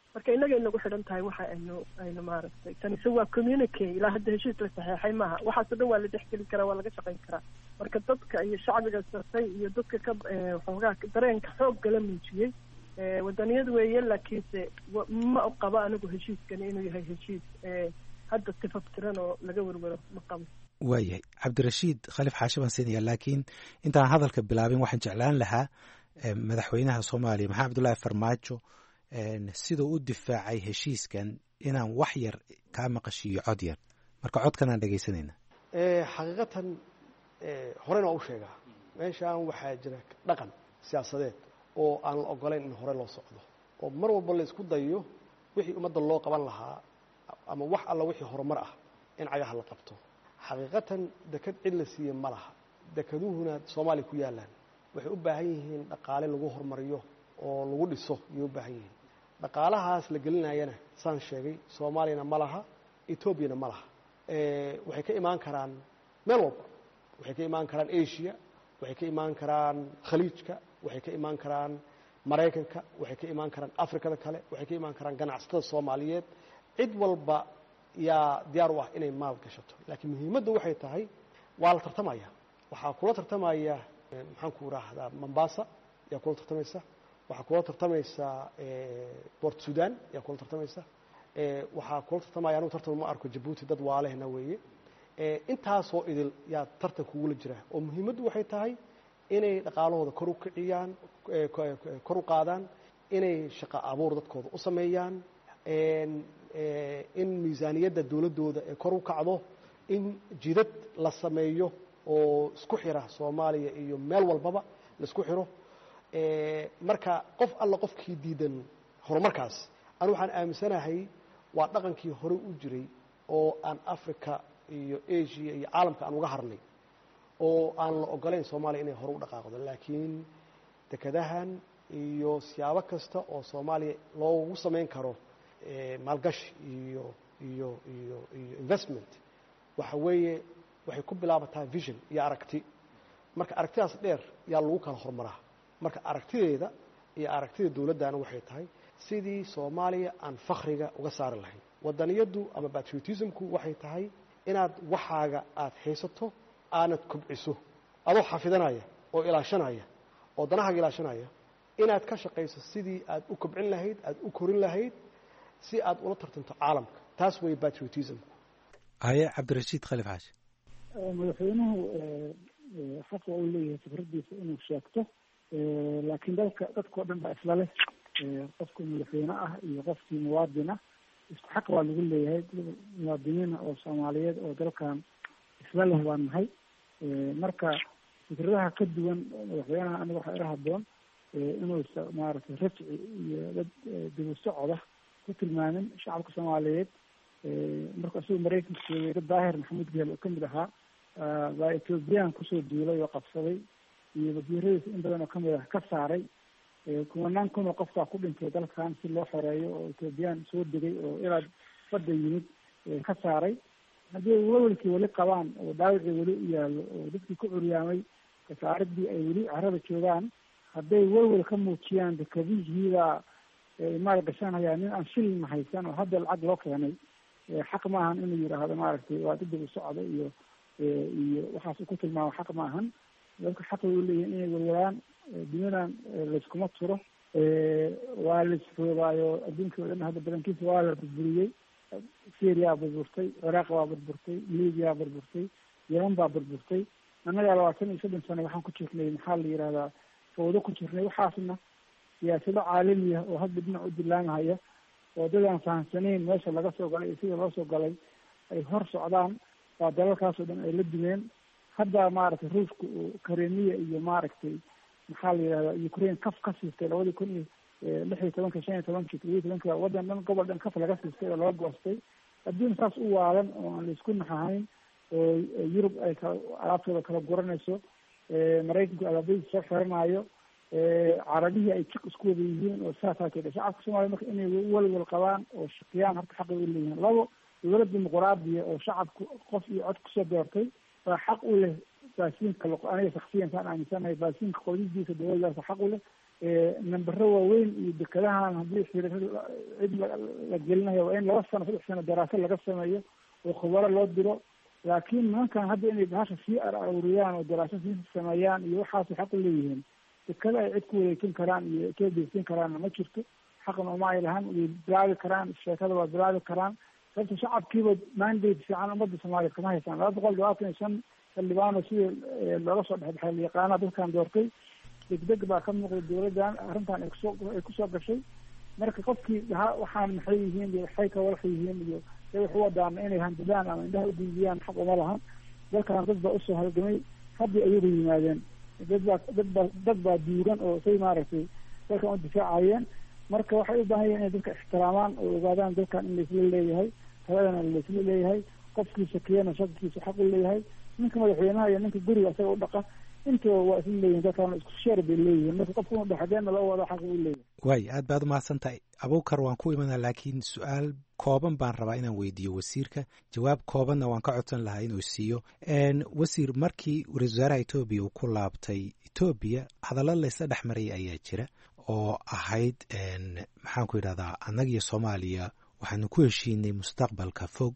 marka innaga inagu xidhan tahay waxa aynu aynu maaragtay tanise waa communique ilaa hadda heshiis la saxeexay maaha waxaasoo dhan waa la dhexgeli karaa waa laga shaqayn karaa marka dadka iyo shacbiga sartay iyo dadka ka xoogaa dareenka xoog gala muujiyey wadaniyad weeye laakiinse ma qabo anigu heshiiskani inuu yahay heshiis hadda tifaftiran oo laga werwero ma qabo waayahay cabdirashiid khaliif xaashi baan siinaya laakiin intaan hadalka bilaabin waxaan jeclaan lahaa madaxweynaha soomaaliya maxamed cabdullaahi farmaajo siduu u difaacay heshiiskan inaan wax yar kaa maqashiiyo cod yar marka codkan aan dhegaysanayna xaqiiqatan horena waa u sheegaa meeshaan waxaa jira dhaqan siyaasadeed oo aan la ogolayn in hore loo socdo oo mar walba la isku dayo wixii ummadda loo qaban lahaa ama wax alla wixii horumar ah in cagaha la qabto xaqiiqatan dekad cid la siiye ma laha dekaduhuna soomaaliya ku yaalaan waxay u baahan yihiin dhaqaale lagu horumariyo oo lagu dhiso ayay u baahan yihiin dhaqaalahaas la gelinayana saan sheegay soomaaliyana ma laha etoobiyana ma laha waxay ka imaan karaan meel walba waxay ka imaan karaan asia waxay ka imaan karaan khaliijka waxay ka imaan karaan maraykanka waxay ka imaan karaan afrikada kale waxay ka imaan karaan ganacsatada soomaaliyeed cid walba yaa diyaar u ah inay maal gashato laakiin muhiimadda waxay tahay waa la tartamaya waxaa kula tartamaya maxaan ku raahdaa mombasa yaa kula tartamaysa waxaa kula tartamaysa port sudan yaa kula tartamaysa waxaa kula tartamaya anugu tartan ma arko jabuuti dad waalehna weeye intaasoo idil yaa tartan kugula jira oo muhiimaddu waxay tahay inay dhaqaalahooda kor u kiciyaan kor u qaadaan inay shaqo abuur dadkooda u sameeyaan in miisaaniyadda dowladdooda ee kor u kacdo in jidad la sameeyo oo isku xira soomaaliya iyo meel walbaba la isku xiro marka qof alla qofkii diidan horumarkaas anu waxaan aaminsanahay waa dhaqankii hore u jiray oo aan africa iyo asia iyo caalamka aan uga harnay oo aan la ogolayn soomaaliya inay hore u dhaqaaqdo laakiin dekadahan iyo siyaabo kasta oo soomaaliya loogu samayn karo maalgashi iyo iyo iyo iyo investment waxa weeye waxay ku bilaabataa vision iyo aragti marka aragtidaas dheer yaa lagu kala horumaraa marka aragtideeda iyo aragtida dowladdana waxay tahay sidii soomaaliya aan fakriga uga saari lahayn wadaniyaddu ama patriotismku waxay tahay inaad waxaaga aada haysato aanad kobciso adoo xafidanaya oo ilaashanaya oo danahaaga ilaashanaya inaad ka shaqayso sidii aad u kobcin lahayd aad u korin lahayd si aad ula tartanto caalamka taas way patriotismku haye cabdirashiid khaliif xaashi madaxweynuhu xaqa uu leeyahay fikradiisa inuu sheegto laakiin dalka dadkao dhan baa isla leh qofkii madaxweyne ah iyo qofkii muwaadin ah isku xaq waa lagu leeyahay muwaadiniina oo soomaaliyeed oo dalkan isla leh baan nahay marka fikradaha ka duwan madaxweynaha aniga waxaa ila haboon inuu maaragtay rajci iyo dad dibu socoda ku tilmaamin shacabka soomaaliyeed marka isagoo maraykanka sheegay dad daahir maxamuud geel oo kamid ahaa baa ethoobiyan kusoo duulay oo qabsaday iyo wasiiradiisa in badan oo kamid ah ka saaray kumanaan kun oo qofkaa ku dhintay dalkan si loo xoreeyo oo ethoobiyan soo degay oo ilaa badda yimid ka saaray haddii welwelkii weli qabaan oo dhaawicii weli u yaallo oo dadkii ku curyaamay kasaaridii ay weli carada joogaan hadday welwel ka muujiyaan dekadihiibaa maal gashanaya nin aan shilin haysan oo hadda lacag loo keenay xaq maahan inuu yidhaahdo maaragtay waa didib u socda iyo iyo waxaas ku tilmaamo xaq maahan dadka xaq way uleeyihin inay welwalaan dunyadan layskuma turo waa laisfoogaayo adduunka o dhan hadda badankiisa waa la burburiyey syria burburtay ciraaq baa burburtay libiya burburtay yeman baa burburtay annagaa labaatan iyo soddon sano waxaan ku jirnay maxaa la yidhahdaa fawdo ku jirnay waxaasna siyaasado caalamiya oo hadda dhinac u dilaamahaya oo dad aan fahamsanayn meesha laga soo galay iyo sida loo soo galay ay hor socdaan waa dalalkaasoo dhan ay la dumeen hadda maaragtay ruushka uu karemiya iyo maaragtay maxaa la yidhahdaa ukraine kaf ka siistay labadii kun iyo lix iyo tobanka shan iyo tobanki todoba iyo tobanka waddan dhan gobol dhan kaf laga siistay oo laga goostay adduun saas u waalan oo aan laisku naxahayn oo yurub ay kala alaabtooda kala guranayso maraykanku alaabadiisa soo xiranaayo carabihii ay jiq isku wada yihiin oo saasaa kedha shacabka soomaliya marka inay welwel qabaan oo shaqiyaan horta xaqay u leeyihiin labo dowlad dimuquraadiya oo shacabku qof iyo cod kusoo doortay baa xaq u leh baasiinka aniga shaksiyankaan aaminsanahay baasiinka qodidiisa dowladdaasa xaq u leh nambaro waaweyn iyo dekadahan haddii xiriir cid la gelinayo waa in laba sano saddex sano daraasad laga sameeyo oo khubaro loo diro laakiin nimankan hadda inay bahasha sii aruriyaan oo daraasad sii sameeyaan iyo waxaasay xaq u leeyihiin dekada ay cid ku wareejin karaan iyo keedeysin karaanna ma jirto xaqna uma ay lahaan way bilaabi karaan sheekada waa bilaabi karaan sababta shacabkiiba mandate fiican ummadda soomaaliya kama haysaan laba boqol labaatan iyo shan xildhibaano sidii looga soo dhexbaxay yaqaanaha dadkan doortay degdeg baa ka muuqda dowladdan arrintan ay kusoo ay kusoo gashay marka qofkii lahaa waxaan maxay yihiin iyo waxay ka walax yihiin iyo say wax u wadaana inay handadaan ama indhaha udiidiyaan xaq uma lahan dalkan dad baa usoo halgamay haddii ayagu yimaadeen dad baa dad baa dad baa duugan oo say maaragtay dalkan u difaacayeen marka waxay u baahan yihin inay dadka ixtiraamaan oo ogaadaan dalkan in laisla leeyahay taladana laisla leeyahay qofkiisa kiyana shaqkiisa xaq u leeyahay ninka madaxweynaha iyo ninka guriga isaga u dhaqa intaba waa isla leeyihin dadkaana isku sheer bay leeyihiin marka qofka inu dhexdeena loo wada xaq u leeyahay waay aad baad umahadsan tahay abuukar waan ku imanaa laakiin su-aal kooban baan rabaa inaan weydiiyo wasiirka jawaab koobanna waan ka codsan lahaa inuu siiyo wasiir markii ra-isul wasaaraha etoobiya uu ku laabtay etoobiya hadallo laysla dhex marayay ayaa jira oo ahayd maxaan ku yidhahdaa annaga iyo soomaaliya waxaanu ku heshiinay mustaqbalka fog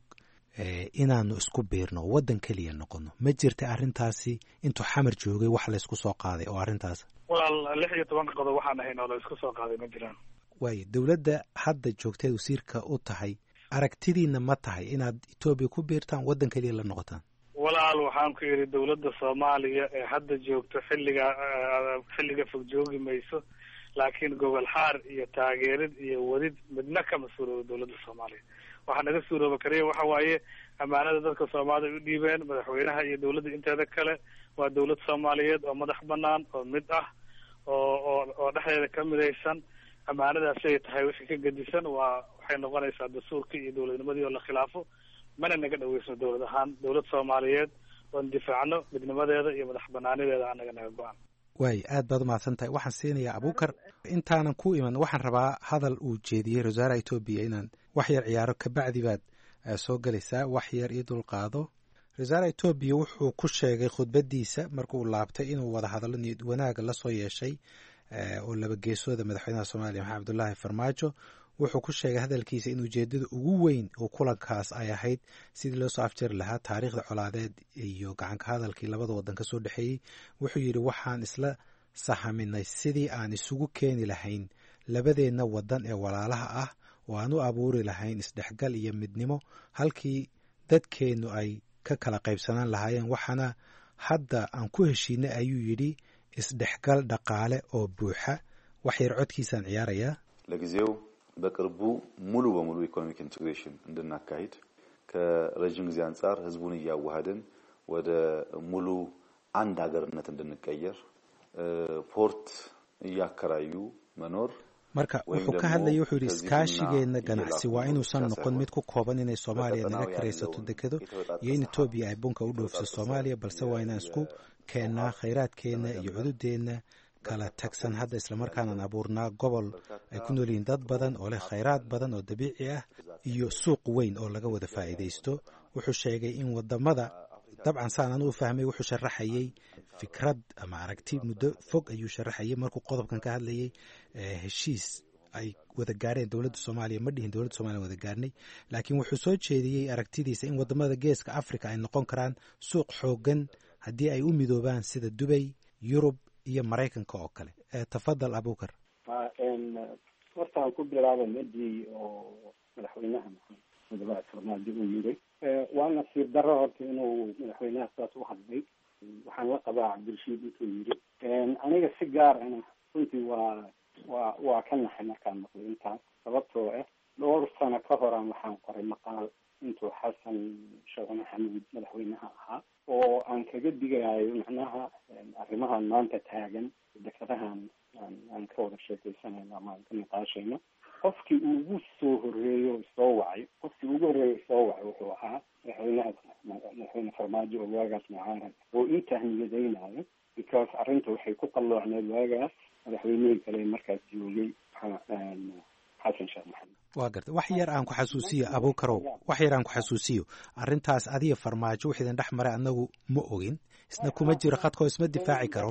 inaanu isku biirno oo waddan keliya noqono ma jirta arrintaasi intuu xamar joogay wax laysku soo qaaday oo arrintaas walaal lix iyo tobanka qodob waxaan ahayn oo la isku soo qaaday ma jiraan waayo dowladda hadda joogteed wasiirka u tahay aragtidiina ma tahay inaad etoobiya ku biirtaan waddan keliya la noqotaan walaal waxaan ku yidhi dowladda soomaaliya ee hadda joogto xilliga xilliga fog joogi mayso laakiin gobol xaar iyo taageerid iyo wadid midna kama suuroobo dowladda soomaaliya waxaa naga suurooba kariya waxa waaye ammaanada dadka soomaalida ay u dhiibeen madaxweynaha iyo dowladda inteeda kale waa dowlad soomaaliyeed oo madax banaan oo mid ah oo oo oo dhexdeeda ka midaysan ammaanadaasi ay tahay wixii ka gedisan waa waxay noqonaysaa dastuurkii iyo dowladnimadii oo la khilaafo mana naga dhaweysno dowlad ahaan dowlad soomaaliyeed oon difaacno midnimadeeda iyo madax banaanideeda anaga naga go-an waay aad baad umahadsan tahay waxaan siinayaa abuukar intaanan ku iman waxaan rabaa hadal uu jeediyey ra-isul wasaaraha etoobiya inaan wax yar ciyaaro kabacdi baad soo gelaysaa wax yar io dulqaado ra-isul wasaaraha etoobiya wuxuu ku sheegay khudbadiisa markuu laabtay inuu wada hadallo niyad wanaaga la soo yeeshay oo laba geesooda madaxweynaha soomaaliya maxamed cabdullaahi farmaajo wuxuu ku sheegay hadalkiisa in ujeedada ugu weyn oo kulankaas ay ahayd sidii loo soo afjari lahaa taariikhda colaadeed iyo gacanka hadalkii labada waddan ka soo dhexeeyey wuxuu yidhi waxaan isla sahaminay sidii aan isugu keeni lahayn labadeenna waddan ee walaalaha ah oo aan u abuuri lahayn isdhexgal iyo midnimo halkii dadkeennu ay ka kala qaybsanaan lahaayeen waxaana hadda aan ku heshiinay ayuu yidhi isdhexgal dhaqaale oo buuxa wax yar codkiisaan ciyaarayaa ለጊዜው በቅርቡ ሙሉ በሙሉ ኢኮኖሚክ ኢንቴግሬሽን እንድናካሂድ ከረጅም ጊዜ አንጻር ህዝቡን እያዋሃድን ወደ ሙሉ አንድ ሀገርነት እንድንቀየር ፖርት እያከራዩ መኖር marka wuxuu ka hadlayay wuxuu yidhi iskaashigeenna ganacsi waa inuusan noqon mid ku kooban inay soomaaliya naga karaysato dekedo iyo in etoobiya ay bunka u dhoofso soomaaliya balse waa inaan isku keennaa khayraadkeenna iyo cududeenna kala tagsan hadda islamarkaanaan abuurnaa gobol ay ku nool yihiin dad badan oo leh khayraad badan oo dabiici ah iyo suuq weyn oo laga wada faa'iidaysto wuxuu sheegay in wadamada dabcan saan anu u fahmay wuxuu sharaxayey fikrad ama aragti muddo fog ayuu sharaxayay markuu qodobkan ka hadlayay heshiis ay wada gaareen dowladda soomaaliya ma dhihin dowladda soomaliya wada gaarnay laakiin wuxuu soo jeediyey aragtidiisa in wadamada geeska africa ay noqon karaan suuq xoogan haddii ay u midoobaan sida dubay yurub iyo maraykanka oo kale tafadal abuukar horta aan ku bilaaba medii oo madaxweynaha madaxweynaha farmaajo uu yiri waa nasiib darro horta inuu madaxweynaha saas u hadlay waxaan la qabaa cabdirashiid intuu yiri aniga si gaar ana runtii waa waa waa ka naxay markaan maqlay intaas sababtoo ah dhowr sano ka horaan waxaan qoray maqaal intuu xasan sheekh maxamuud madaxweynaha ahaa oo aan kaga digayo macnaha arrimahan maanta taagan dekadahan aan ka wada sheekaysanayno ama aan ka niqaashayno qofkii ugu soo horeeyo soo wacay qofkii ugu horeeyo soo wacay wuxuu ahaa madaxweynaha madaxweyne farmaajo oo waagaas mucaarad oo intaa niyadaynayo because arrinta waxay ku qalloocneed waagaas madaxweynihii kale markaas joogay xasan sheekh maxamed waa garta wax yar aan ku xasuusiyo abuukarow wax yar aan ku xasuusiyo arrintaas adiga farmaajo wixii idin dhex maray annagu ma ogin isna kuma jiro khadkoo isma difaaci karo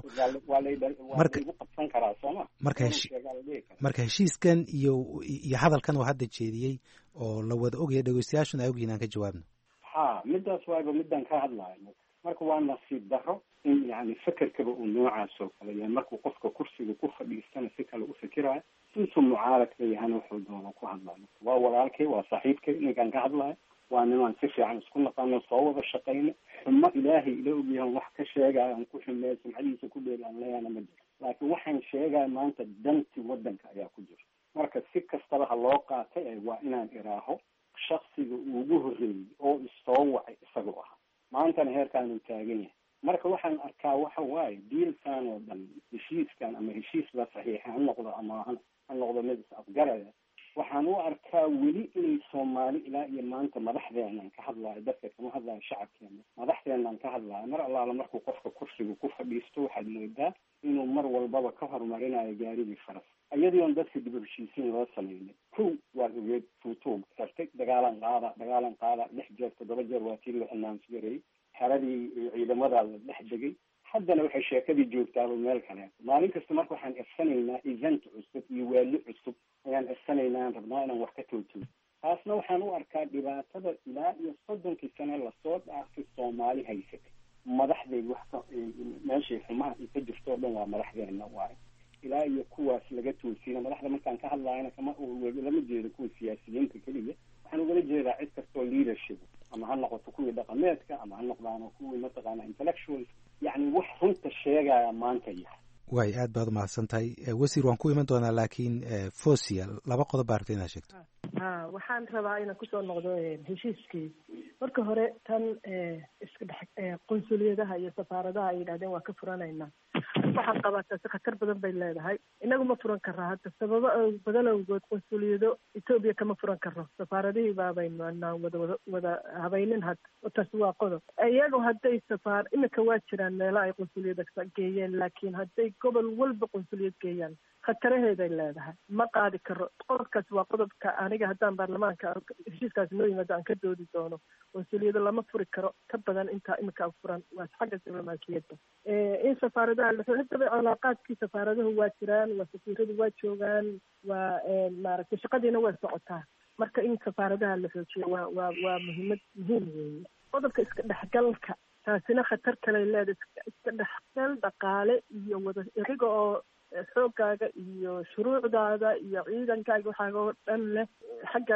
marka heshiiskan iyo iyo hadalkan oo hadda jeediyey oo la wada ogaya dhegeystayaashuna ay ogyihiin aan ka jawaabno ha midaas waaba midaan ka hadlayo marka waa nasiib daro in yani fekerkaba uu noocaas oo kale yahay markuu qofka kursiga ku fadhiistana si kale u fikiraayo intuu mucaaradka yahana wuxuu doono ku hadlayo waa walaalkay waa saaxiibkay ninkaan ka hadlayo waa nimaan si fiican isku naqaano soo wada shaqayno xumo ilaahay ila ogyahan wax ka sheegaya aan ku xumeeyo sumcadiisa ku dheeri aan leeyahana ma jiro laakiin waxaan sheegaya maanta danti waddanka ayaa ku jira marka si kastaba ha loo qaatay waa inaan iraaho shaksiga ugu horreeyey oo isoo wacay isagoo ahaa maantana heerkaanuu taagan yahay marka waxaan arkaa waxa waaye diilkan oo dhan heshiiskan ama heshiis la saxiixa ha noqdo ama ha noqdo mid is afgaraya waxaan u arkaa weli inay soomaali ilaa iyo maanta madaxdeenaan ka hadlaayo dadka kama hadlaayo shacabkeena madaxdeenaan ka hadlaayo mar allaala markuu qofka kursiga ku fadhiisto waxaad moodaa inuu mar walbaba ka horumarinayo gaarigii faras iyadii oon dadka dib u heshiisiin loo sameynay kow waa ogeed tuutuug xirtay dagaalan qaada dagaalan qaada lix jeer toddoba jeer waa tii loo announce-gareeyey xeradii ciidamada la dhex degay haddana waxay sheekadii joogtaaba meel kale maalin kasta marka waxaan irsanaynaa event cusub iyo waali cusub ayaan irsanaynaa aan rabnaa inaan wax ka toojino taasna waxaan u arkaa dhibaatada ilaa iyo soddonkii sane lasoo dhaafay soomaali haysatay madaxdeed wax ka meeshay xumaha ay ka jirto o dhan waa madaxdeena waayo ilaa iyo kuwaas laga toosina madaxda markaan ka hadlaayana kama lama jeedo kuwa siyaasiyiinta keliya waxaan ugala jeedaa cid kastoo leadership ama ha noqoto kuwii dhaqameedka ama ha noqdaano kuwii mataqaana intellectuals yacni wax runta sheegaya maanta yahay way aad baad umahadsan tahay wasiir waan ku iman doonaa laakiin fosia laba qodob baa rabta inaad sheegto ha waxaan rabaa inaan kusoo noqdo heshiiskii marka hore tan iska dhex qunsuliyadaha iyo safaaradaha ay yidhahdeen waa ka furanaynaa waxaan qabaa taasi khatar badan bay leedahay inagu ma furan karraa hadda sababo badan awgood qunsuliyado etoobiya kama furan karro safaaradihii baabaynu anaan wada wada wada habaynin hadda taasi waa qodob iyagu hadday safaar imika waa jiraan meelo ay qunsuliyada geeyeen laakiin hadday gobol walba qunsuliyad geeyaan khataraheeday leedahay ma qaadi karo qodobkaas waa qodobka aniga haddaan baarlamaanka heshiiskaasi noo yimaado aan ka doodi doono qunsuliyado lama furi karo ka badan intaa imika furan waa xagga diblomaasiyadda in safaaradaha haddaba calaaqaadkii safaaradahu waa jiraan waa safiiradu waa joogaan waa maaragtay shaqadiina waa socotaa marka in safaaradaha la xoojiyo waa waa waa muhiimad muhiim weeye qodobka iska dhexgalka taasina khatar kale leedahay iska dhexgal dhaqaale iyo wada iyaga oo xoogaaga iyo shuruucdaada iyo ciidankaaga waxaaga oo dhan leh xagga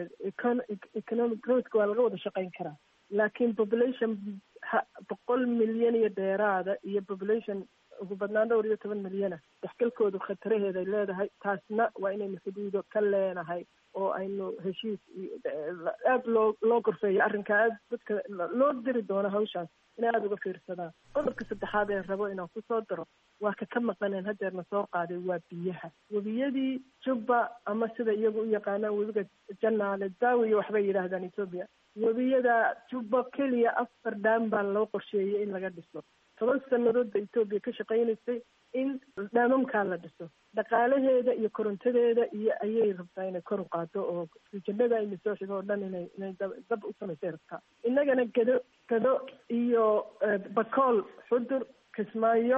economic growthka waa laga wada shaqayn karaa laakiin population boqol milyan iyo dheeraada iyo population ugu badnaan dhowr iyo toban milyana dexgalkoodu khataraheeday leedahay taasna waa inaynu xuduudo ka leenahay oo aynu heshiis aada loo loo gorfeeyo arrinkaa aad dadka loo diri doono hawshaas inay aada uga fiirsadaan qodobka saddexaad ee rabo inaan kusoo daro waa ka ka maqaneen hadeerna soo qaaday waa biyaha webiyadii jubba ama sida iyagu u yaqaanaan webiga janaale daawiyo waxbay yidhaahdaan etoobiya webiyada jubba keliya afar dhaam baa loo qorsheeyey in laga dhiso toban sanadood ba etoobiya ka shaqaynaysay in dhaamamkaa la dhiso dhaqaalaheeda iyo korontadeeda iyo ayay rabtaa inay kor u qaado oo janada ayna soo xigo oo dhan inay inay dab u samaysay rabtaa innagana gado gado iyo bakool xudur kismaayo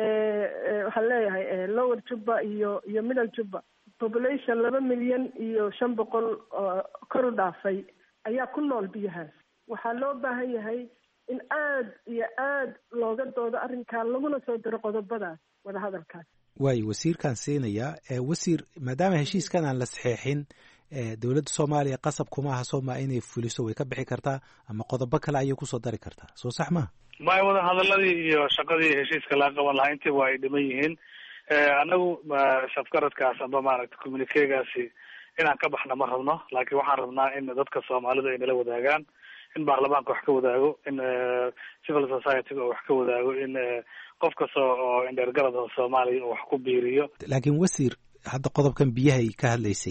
waxaan leeyahay lower jubba iyo iyo middle jubba population laba milyan iyo shan boqol kor u dhaafay ayaa ku nool biyahaas waxaa loo baahan yahay in aad iyo aad looga doodo arrinkaa laguna soo diro qodobadaas wada hadalkaas waayo wasiirkaan siinayaa wasiir maadaama heshiiskan aan la saxeexin dowladda soomaaliya qasab kuma aha sooma inay fuliso way ka bixi kartaa ama qodobo kale ayay kusoo dari kartaa soo sax maha maya wada hadaladii iyo shaqadii heshiiska laga qaban lahaa intii waa ay dhiman yihiin anagu safgaradkaas amba maaragta communikegaasi inaan ka baxna ma rabno laakiin waxaan rabnaa in dadka soomaalidu ay nala wadaagaan in baarlamaanka wax ka wadaago in civil society-ga wax ka wadaago in qof kasta oo indheergarada soomaaliya oo wax ku biiriyo laakiin wasiir hadda qodobkan biyahay ka hadlaysay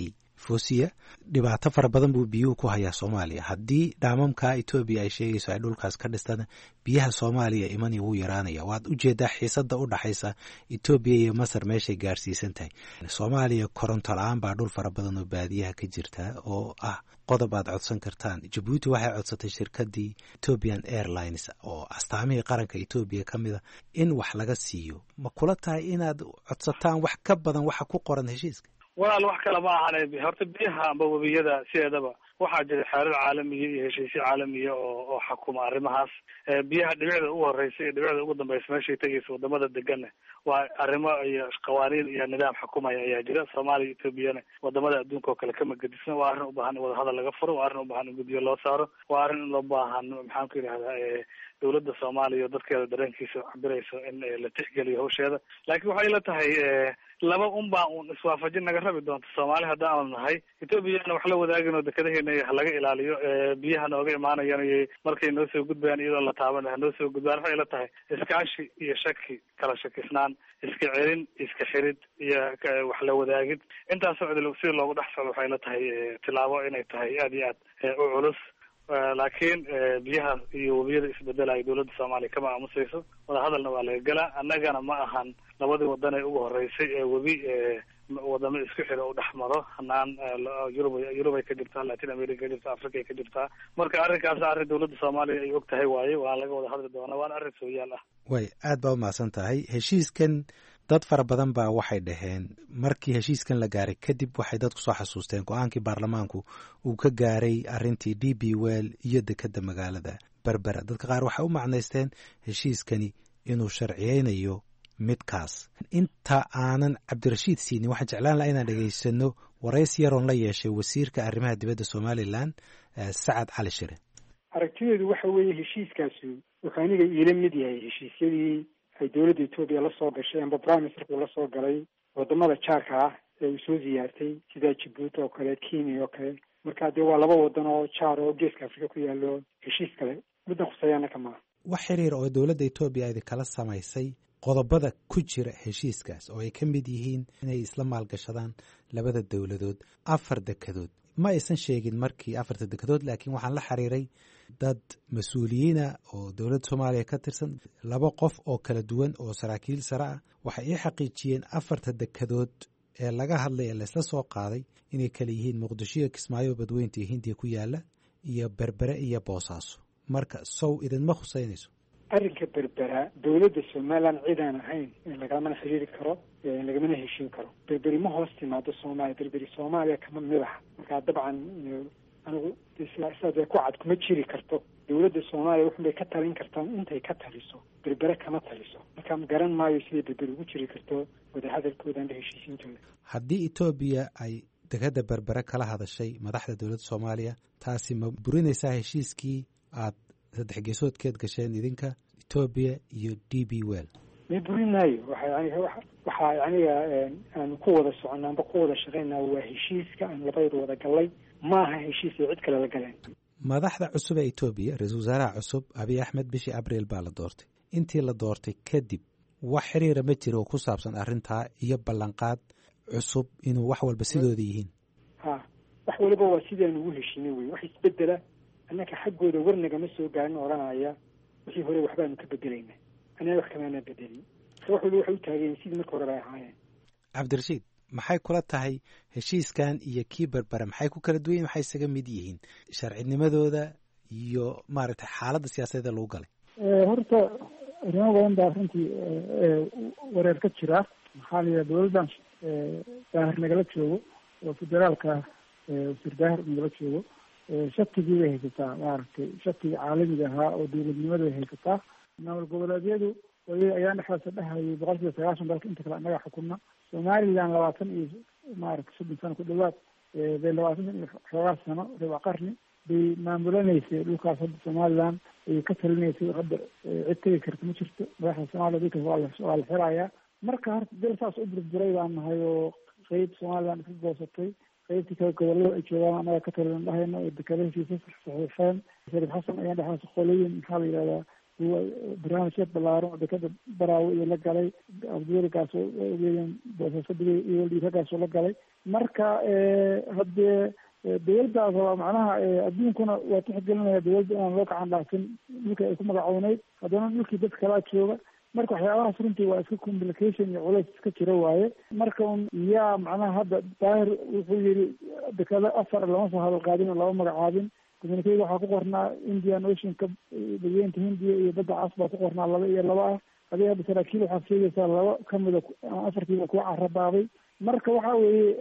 foosiya dhibaato fara badan buu biyuhu ku hayaa soomaaliya. haddii dhaamamka etoobiya ay sheegayso ay dhulkaas ka dhistana biyaha soomaaliya imani wuu yaraanaya. waad u jeedaa xiisada u dhaxaysa etoobiya iyo masar meeshay gaarsiisan tahay. soomaaliya koronto la-aan baa dhul fara badan oo baadiyaha ka jirta oo ah qodob aad codsan kartaan. jabuuti waxay codsatay shirkadii ethiopian airlines oo astaamihii qaranka etoobiya ka mida in wax laga siiyo. ma kula tahay inaad codsataan wax ka badan waxa ku qoran heshiiska? walaal wax kale ma ahan. horta biyaha amba webiyada sideedaba waxaa jira xeerar caalamiya iyo heshiisyo caalamiya oo oo xakuma arrimahaas. biyaha dhibicda ugu horeysa iyo dhibicda ugu dambeysa meeshay tegaysa wadamada deganna waa arrimo iyo qawaaniin iyo nidaam xukumaya ayaa jira. soomaaliya etoobiyana wadamada adduunka oo kale kama gedisna. waa arrin u baahan in wadahadal laga furo, waa arrin u baahan in guddiyo loo saaro, waa arrin in loo baahan maxaan ku yidhahdaa dawladda soomaaliya dadkeeda dareenkiisa cabirayso in la tixgeliyo hawsheeda. laakiin waxay la tahay laba un baa uun iswaafajin naga rabi doonta soomaali haddaanu nahay. etoobiyana wax la wadaagin oo dekadaheena halaga ilaaliyo. biyaha nooga imaanayaan markay noo soo gudbayaan iyadoo la taaban hanoo soo gudbaan. waxay la tahay iskaashi iyo shaki, kala shakisnaan, iska celin, iska xirid iyo wax la wadaagid. intaas socda sida loogu dhex socdo waxay la tahay tilaabo inay tahay aada iyo aad u culus. laakiin biyaha iyo webiyada isbedelayo dawladda soomaaliya kama aamusayso. wadahadalna waa laga gelaa. annagana ma ahan labadii wadan ee ugu horeysay ee webi wadamo isku xiro u dhex maro. hanaan yurub yurub ay ka jirtaa, latin america ka jirtaa, africa ay ka jirtaa. marka arrinkaas arrin dawladda soomaaliya ay og tahay waaye. waa laga wada hadli doonaa. waana arrin sooyaal ah. way aad baa umahadsan tahay. heshiiskan dad fara badan baa waxay dhaheen markii heshiiskan la gaaray kadib waxay dadku soo xasuusteen go-aankii baarlamaanku uu ka gaaray arrintii d b well iyo dekeda magaalada berbera. dadka qaar waxay u macnaysteen heshiiskani inuu sharciyeynayo midkaas. inta aanan cabdirashiid siinin waxaan jeclaan laha inaan dhegaysano warays yaroon la yeeshay wasiirka arrimaha dibadda somalilan sacad cali shire. aragtideedu waxa weeye heshiiskaasi wuxuu aniga iila mid yahay heshiisyadii ay dawladda etoobiya la soo gashay amba prime ministerku la soo galay wadamada jaarka ah ee uu soo ziyaartay sida jabuuti oo kale, kenya oo kale. marka dee waa laba wadan oo jaar oo geeska afrika ku yaalo heshiis kale middan khuseeyaana ka maaha. wax xiriir oo dawladda etoobiya idinkala samaysay qodobada ku jira heshiiskaas oo ay ka mid yihiin inay isla maalgashadaan labada dowladood afar dekedood? ma aysan sheegin markii afarta dekedood, laakiin waxaan la xiriiray dad mas-uuliyiina oo dowladda soomaaliya ka tirsan, laba qof oo kala duwan oo saraakiil sare ah. waxay ii xaqiijiyeen afarta dekedood ee laga hadlay ee laysla soo qaaday inay kala yihiin muqdisho iyo kismaayo badweynta iyo hindiya ku yaala iyo berbere iyo boosaaso. marka sow idinma khuseynayso? arrinka berbera dawladda somalilan cid aan ahayn lagamana xiriiri karo, lagamana heshiin karo. berberi ma hoos timaado soomaaliya. berberi soomaaliya kama mid aha. marka dabcan anigu sidaas ku cad kuma jiri karto. dawladda soomaaliya wuxun bay ka talin kartaa intay ka taliso, berbere kama taliso. marka ma garan maayo siday berberi ugu jiri karto wadahadalkooda anda heshiisiintooda. haddii etoobiya ay dekeda berbere kala hadashay madaxda dowladda soomaaliya, taasi ma burinaysaa heshiiskii aad saddex geesoodkeed gasheen idinka etoobiya iyo d b well? ma burinaayo. waxa waxaa aniga aanu ku wada soconaa amba ku wada shaqaynaa waa heshiiska aan labayadu wada gallay, maaha heshiis ay cid kale la galeen. madaxda cusub ee etoobiya, ra-iisul wasaaraha cusub abiy axmed bishii abriil baa la doortay. intii la doortay kadib wax xiriira ma jiro oo ku saabsan arrintaa iyo ballanqaad cusub inuu wax walba sidooda yihiin? ha wax waliba waa sidaan ugu heshiinay wey. wax isbedela annaka xaggooda warnagama soo gaarin odhanaya wixii hore waxbaanu ka bedelayna. anaga wax kamaana bedelin. marka wax waliba waxay u taageen sidii marka hore bay ahaayeen. cabdirashiid, maxay kula tahay heshiiskan iyo kii berbere maxay ku kala duwan yihin? maxay isaga mid yihiin sharcinimadooda iyo maaragtay xaaladda siyaasadeed ee lagu galay? horta arrimo badan baa runtii wareer ka jira. maxaa la yidhaha dawladdan daahir nagala joogo oo federaalka wasiir daahir nagala joogo shakigii bay haysataa. maaragtay shakiga caalamiga ahaa oo dawladnimada bay haysataa. maamul goboleedyadu ayaan dhexdaasa dhahayay boqol kiiba sagaashan dalka inta kale annaga xukunna. somalilan labaatan iyo maaragtay soddon sano ku dhawaad bay labaatan san iyo xoogaa sano riba qarni bay maamulanaysay dhulkaas. hadda somalilan ay ka talinaysay hadda cid tegi karta ma jirto. madaxda soomaliya dalkaas waa la waa la xirayaa. marka horta dal saas u burburay baan nahay oo qeyb somalilan iska goosatay, qaybtii kale gobolada ay joogaan annaga ka talin dhahayno oo dekada heshiisa saxiixeen. sharif xasan ayaan dhexaas qolooyin maxaa la yidhahdaa barnaamijya balaaran oo dekada baraawe iyo la galay abdiwelikaas ogeeyeen boosaasadig iyo dhiiragaasoo la galay marka haddee dawladdaas waa macnaha adduunkuna waa tixgelinaya dawladda inaan loo gacan dhaafin dhulka ay ku magacowneyd haddana dhulkii dad kalaa jooga marka waxyaabahaas runtii waa iska complication iyo culays iska jiro waaye marka un yaa macnaha hadda daahir wuxuu yihi dekada afar lama soo hadal qaadin oo lama magacaabin communicada waxaa ku qornaa indian oceanka badweynta hindiya iyo badda cas baa ku qornaa laba iyo laba ah adiga hadda saraakiil waxaad sheegaysaa laba kamida afartiiba kuwa carabaabay marka waxa weeye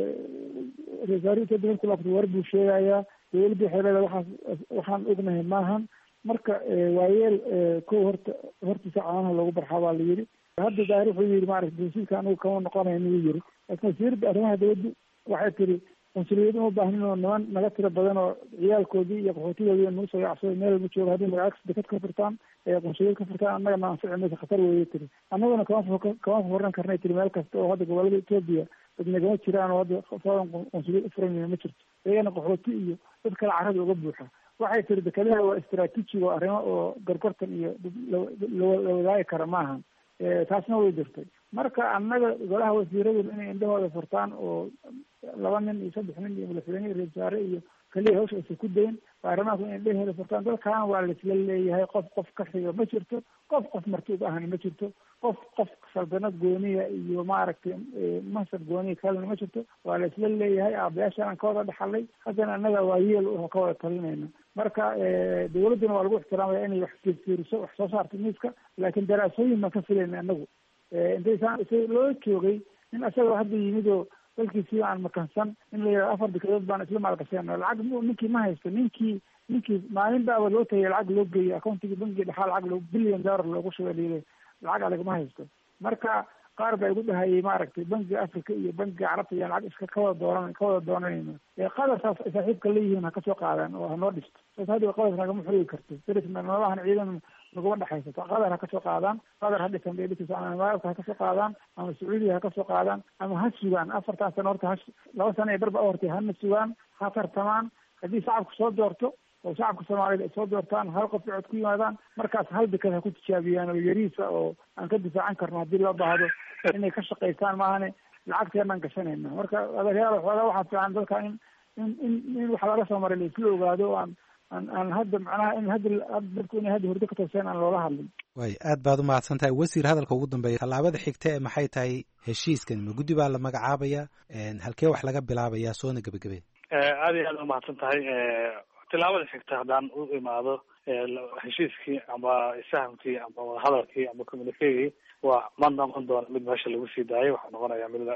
resaarita dumarku laafta war buu sheegayaa dawladda waxay leedahay waxaas waxaan ognahay maahan marka waayeel kow horta hortiisa caanaha loogu barxaa baa la yidhi hadda daahir wuxuu yihi maarata dasiilka anigu kama noqonayo inuu yiri laakiin wasiirada arrimaha dawladdu waxay tiri qunsuliyad uma baahnin oo niman naga tiro badan oo ciyaalkoodii iyo qaxootigoodii nagu soo yacsaday meel walba jooga hadday magacagsi dekad ka furtaan qunsuliyad ka furtaan annaga na anfici maysa khatar weeye tiri annaguna kama kama furan karnay tiri meel kasta oo hadda gobolada etoobiya dad nagama jiraan oo hadda foodan qunsuliyad ufuranayna ma jirto iyagana qaxooti iyo dad kale carada uga buuxa waxay tiri dekadaha waa istaraatiiji oo arrimo oo gorgortan iyo la wadaagi kara maahan taasna way jirtay marka annaga golaha wasiiradu inay indhahooda furtaan oo laba nin iyo saddex nin iyo madaxweyne iyo ra-iisul wasaare iyo kaliya hawsha aysa ku dayn baarlamaanku inay indhahooda furtaan dalkaana waa laisla leeyahay qof qof ka xiga ma jirto qof qof martuub ahna ma jirto qof qof saldanad gooniya iyo maaragtay mansab gooniya kalena ma jirto waa laisla leeyahay aabayaashaan aan ka wada dhaxalay haddana annaga waa yeel oo ka wada talinayna marka dawladduna waa lagu ixtiraamaya inay wax fiirfiiriso wax soo saarto miiska laakiin daraasooyin baan ka filayna anagu intaysaan isa loo joogay in asagoo hadda yimid oo dalkiisii aan makansan in la yidhahdo afar dekadood baan isla maalgasheen lacag ninkii ma haysto ninkii ninkii maalin baaba loo tagay lacag loo geeyey accountigii bankiga dhexaa lacag loo billion dollar loogu shubay layidhi lacag adag ma haysto marka qaar baa igu dhahayay maaragtay bankiga africa iyo bankiga carabta iyo lacag iska kawada dooran ka wada doonanayno qadar saas ay saaxiibka leeyihiin ha kasoo qaadaan oo hanoo dhisto saas hadda qadar nagama xorigi karto darisna nololahan ciidan naguma dhexaysato qadar ha kasoo qaadaan qadar ha dhisan bay dhisa ama imaaraadka ha kasoo qaadaan ama sacuudiya ha kasoo qaadaan ama ha sugaan afartan sano horta ha laba sano ee barba hortay hana sugaan ha tartamaan haddii shacabku soo doorto oo shacabka soomaaliyed ay soo doortaan hal qof cod ku yimaadaan markaas hal dekad ha ku tijaabiyaan oo yariisa oo aan ka difaacan karno haddii loo baahdo inay ka shaqaystaan maahane lacagteenaan gashanayna marka adeeryaal xoogaa waxaa fiican dalka in in in in wax laga soo maray la isla ogaado oo aan aan aan hadda macnaha in hadda dadku inay hadda hurdo ka tooseen aan loola hadlin way aad baad u mahadsan tahay wasiir hadalka ugu dambeeya tallaabada xigta ee maxay tahay heshiiskan ma guddi baa la magacaabaya halkee wax laga bilaabaya soona gebagabeen aad iyo aad umahadsan tahay tilaabada xigta haddaan u imaado heshiiskii ama isfahamkii ama wadahadalkii ama communicagii waa ma noqon doona mid meesha lagu sii daayay waxaa noqonaya mid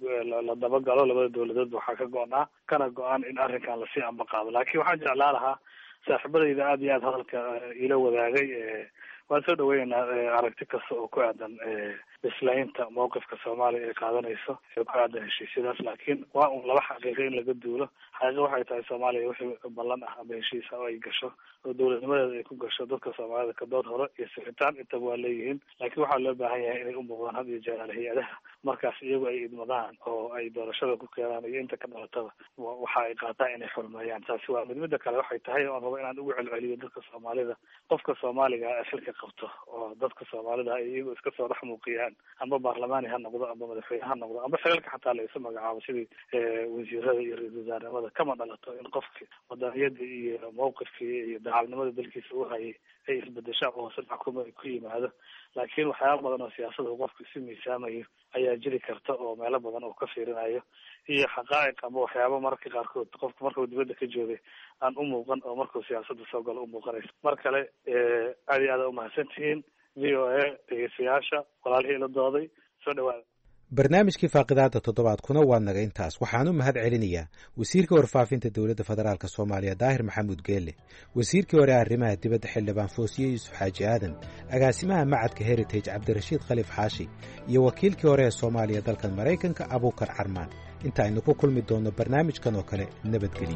la dabagalo labada dawladood waxaa ka go-naa kana go-aan in arrinkan lasii ambaqaado laakiin waxaan jeclaa lahaa saaxiibadayda aad iyo aad hadalka ila wadaagay waan soo dhaweynaynaa aragti kasta oo ku aadan islaynta mawqifka soomaaliya ay qaadanayso ee ku aadan heshiisyadaas laakiin waa un laba xaqiiqa in laga duulo xaqiiqa waxay tahay soomaaliya wixii ballan ah ama heshiisa oo ay gasho oo dawladnimadeeda ay ku gasho dadka soomaalida kadood hore iyo sixitaan intaba waa leeyihiin laakiin waxaa loo baahan yahay inay u muuqdaan had iyo jeer hay-adaha markaas iyagu ay idmadaan oo ay doorashada ku keenaan iyo inta ka dhalataba waxa ay qaataan inay xurmeeyaan taasi waa mid mida kale waxay tahay oon rabo inaan ugu celceliyo dadka soomaalida qofka soomaaliga ah xilka qabto oo dadka soomaalida ay iyagu iska soo dhex muuqiyaan ama baarlamaani ha noqdo ama madaxweyne ha noqdo ama xilalka xataa la isu magacaabo sidii wasiirada iyo ra-isul wasaarenimada kama dhalato in qofki wadaniyada iyo mawqifkii iyo dacalnimada dalkiisa u hayay ay isbedesho ama hoose xukuma ku yimaado laakiin waxyaaba badan oo siyaasada qofku isu miisaamayo ayaa jiri karta oo meelo badan oo ka fiirinayo iyo xaqaa'iq ama waxyaaba mararka qaarkood qofku markuu dibadda ka joogay aan u muuqan oo markuu siyaasada soo galo u muuqanaysa mar kale aad iyo aada umahadsan tihiin v o a dhegeystayaasha walaalihii la dooday soo dhawaada barnaamijkii faaqidaada toddobaadkuna waa naga intaas waxaan u mahad celinayaa wasiirka warfaafinta dowladda federaalk soomaaliya daahir maxamuud geelle wasiirkii hore arrimaha dibadda xildhibaan foosiye yuusuf xaaji aadan agaasimaha macadka heritage cabdirashiid khaliif xaashi iyo wakiilkii hore ee soomaaliya dalkan maraykanka abuukar carmaan inta aynu ku kulmi doonno barnaamijkan oo kale nabadgeliyo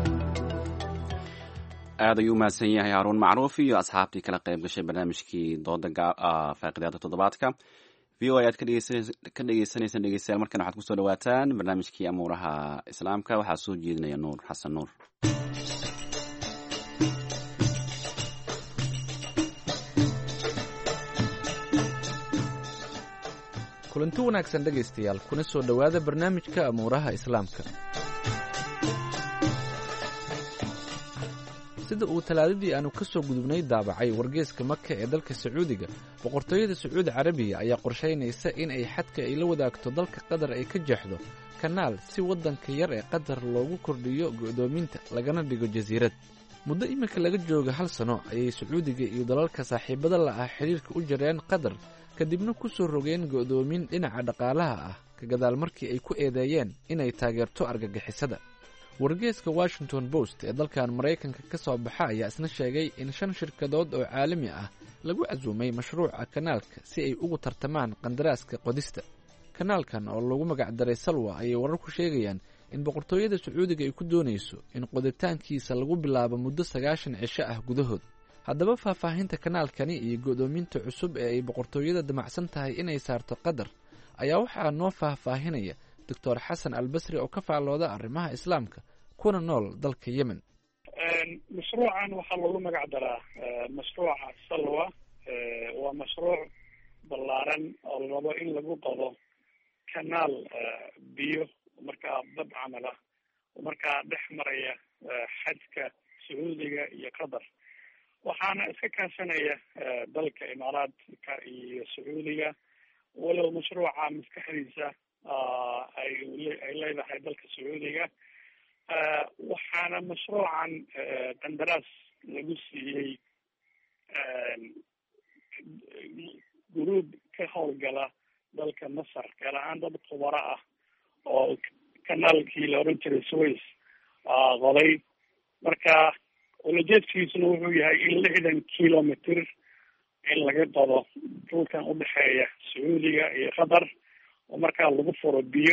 aad ayuu umahadsan yahay haruun macruuf iyo asxaabtii kala qayb gashay barnaamijkii dooda faaqidaada toddobaadka v o a aad ka dhegeysaneysaan dhegeystayaal markan waxaad kusoo dhawaataan barnaamijkii amuuraha islaamka waxaa soo jeedinaya nuur xasan nuur kulanti wanaagsan dhegaystayaal kuna soo dhowaada barnaamijka amuuraha islaamka. sida uu talaadadii aanu ka soo gudubnay daabacay wargeeska maka ee dalka sacuudiga, boqortooyada sacuudi carabiya ayaa qorshaynaysa in ay xadka ay la wadaagto dalka qatar ay ka jeexdo kanaal si waddanka yar ee qatar loogu kordhiyo go'doominta lagana dhigo jasiirad. muddo iminka laga jooga hal sano ayay sacuudiga iyo dalalka saaxiibada la ah xiriirka u jareen qatar, kadibna ku soo rogeen go'doomin dhinaca dhaqaalaha ah ka gadaal markii ay ku eedeeyeen inay taageerto argagixisada. wargeeska washington post ee dalkan maraykanka ka soo baxa ayaa isna sheegay in shan shirkadood oo caalami ah lagu casuumay mashruuca kanaalka si ay ugu tartamaan qandaraaska qodista. kanaalkan oo lagu magacdaray salwa ayay warar ku sheegayaan in boqortooyada sacuudiga ay ku doonayso in qoditaankiisa lagu bilaabo muddo sagaashan cisho ah gudahood. haddaba faahfaahinta kanaalkani iyo go'doominta cusub ee ay boqortooyada damacsan tahay inay saarto qatar ayaa waxaa noo faahfaahinaya doctor xasan albasri oo ka faallooda arrimaha islaamka kuna nool dalka yemen. mashruucan waxaa lagu magac daraa mashruuca salwa. waa mashruuc ballaaran oo rabo in lagu qodo kanaal biyo markaa bad camal ah oo markaa dhex maraya xadka sacuudiga iyo qatar, waxaana iska kaashanaya dalka imaaraadka iyo sacuudiga, walow mashruuca maskaxdiisa ay ay leedahay dalka sacuudiga. waxaana mashruucan qandaraas lagu siiyey guruub ka howlgala dalka masar, gaar ahaan dad khubaro ah oo kanaalkii la oran jiray Suez qoday. marka ulajeedkiisuna wuxuu yahay in lixdan kilomitr in laga qodo dhulkan udhexeeya sacuudiga iyo qatar oo markaa lagu furo biyo.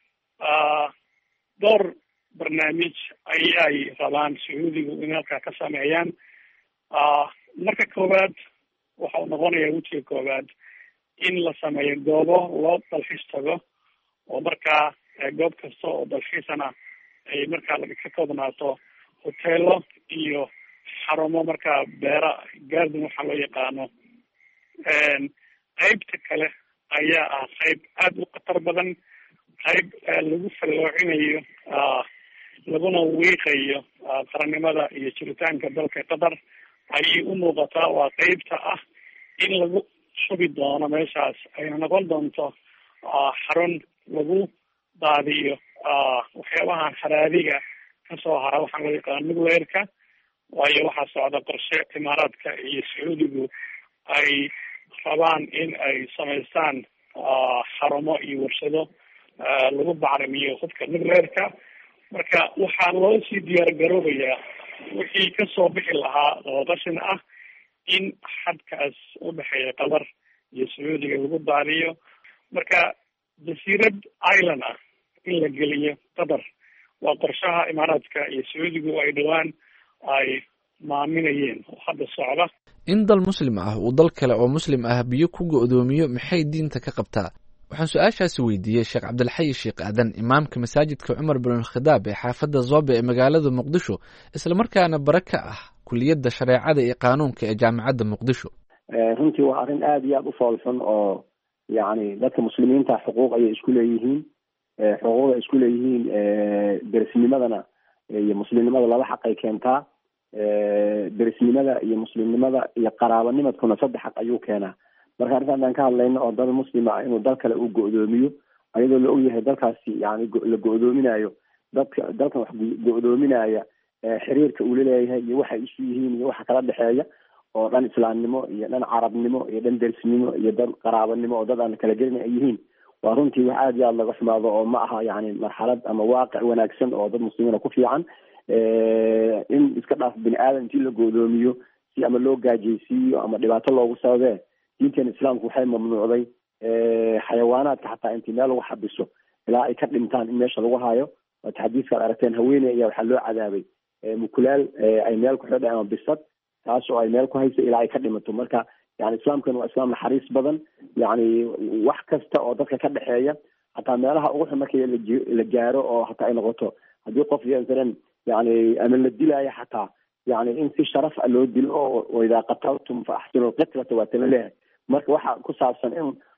dhowr barnaamij ayay rabaan sacuudigu in halkaa ka sameeyaan. marka koowaad waxa uu noqonaya wejiga koowaad in la sameeyo goobo loo dalxiis tago oo markaa goob kasta oo dalxiisana ay markaa ka koobnaato hoteelo iyo xarumo markaa beera garden waxaa loo yaqaano. qaybta kale ayaa ah qayb aada u khatar badan, qayb lagu falloocinayo laguna wiiqayo qarannimada iyo jiritaanka dalka qatar ayay u muuqataa. waa qeybta ah in lagu sugi doono meeshaas ayna noqon doonto xarun lagu daadiyo waxyaabahan haraadiga kasoo hara waxaan loo yaqaano nuclearka, waayo waxaa socda qorshe imaaraadka iyo sacuudigu ay rabaan in ay samaystaan xarumo iyo warshado lagu bacrimiyo hubka nuclearka. marka waxaa loo sii diyaar garoobayaa wixii kasoo bixi lahaa oo qashin ah in xadkaas udhexeeya qatar iyo sacuudiga lagu daadiyo. marka jasiirad island ah in la geliyo qatar waa qorshaha imaaraadka iyo sacuudigu ay dhawaan ay maaminayeen oo hadda socda. in dal muslim ah uu dal kale oo muslim ah biyo ku go'doomiyo maxay diinta ka qabtaa? waxaan su-aashaasi weydiiyey sheekh cabdilxayi sheekh aadan, imaamka masaajidka cumar bin alkhadaab ee xaafadda zobe ee magaalada muqdisho, islamarkaana bare ka ah kuliyadda shareecada iyo qaanuunka ee jaamacadda muqdisho. runtii waa arrin aada iyo aada u foolxun oo yacni dadka muslimiinta xuquuq ayay isku leeyihiin. xuquuqda isku leeyihiin derisnimadana iyo muslimnimada laba xaq ay keentaa. derisnimada iyo muslimnimada iyo qaraabanimadkuna saddex xaq ayuu keenaa. marka arrintan aan ka hadlayno oo dal muslima ah inuu dal kale uu go'doomiyo ayadoo la ogyahay dalkaasi yani la go'doominayo dadka dalkan wax go'doominaya xiriirka uu laleeyahay iyo waxay isu yihiin iyo waxa kala dhexeeya oo dhan islaamnimo iyo dhan carabnimo iyo dhan derisnimo iyo dhan qaraabanimo oo dad aan kala gelin ay yihiin. waa runtii wax aada iyo aada laga xumaado oo ma aha yani marxalad ama waaqic wanaagsan oo dad muslimiina ku fiican. in iska dhaaf bini aadan intii la go'doomiyo si ama loo gaajaysiiyo ama dhibaato loogu sababee diinteena islaamku waxay mamnuucday xayawaanaadka xataa intii meel lagu xabiso ilaa ay ka dhintaan in meesha lagu hayo. waata xadiiskaad aragteen haweeney ayaa waxaa loo cadaabay mukulaal ay meel ku xidhay ama bisad, taas oo ay meel ku hayso ilaa ay ka dhimato. marka yani islaamkan waa islaam naxariis badan. yani wax kasta oo dadka ka dhexeeya hataa meelaha ugu xun markii la gaaro oo hataa ay noqoto haddii qof masalan yani ama la dilaayo xataa yani in si sharaf a loo dilo oo idaa qataltum fa axsinu lqitlata waa tala leeyahay. marka waxa ku saabsan in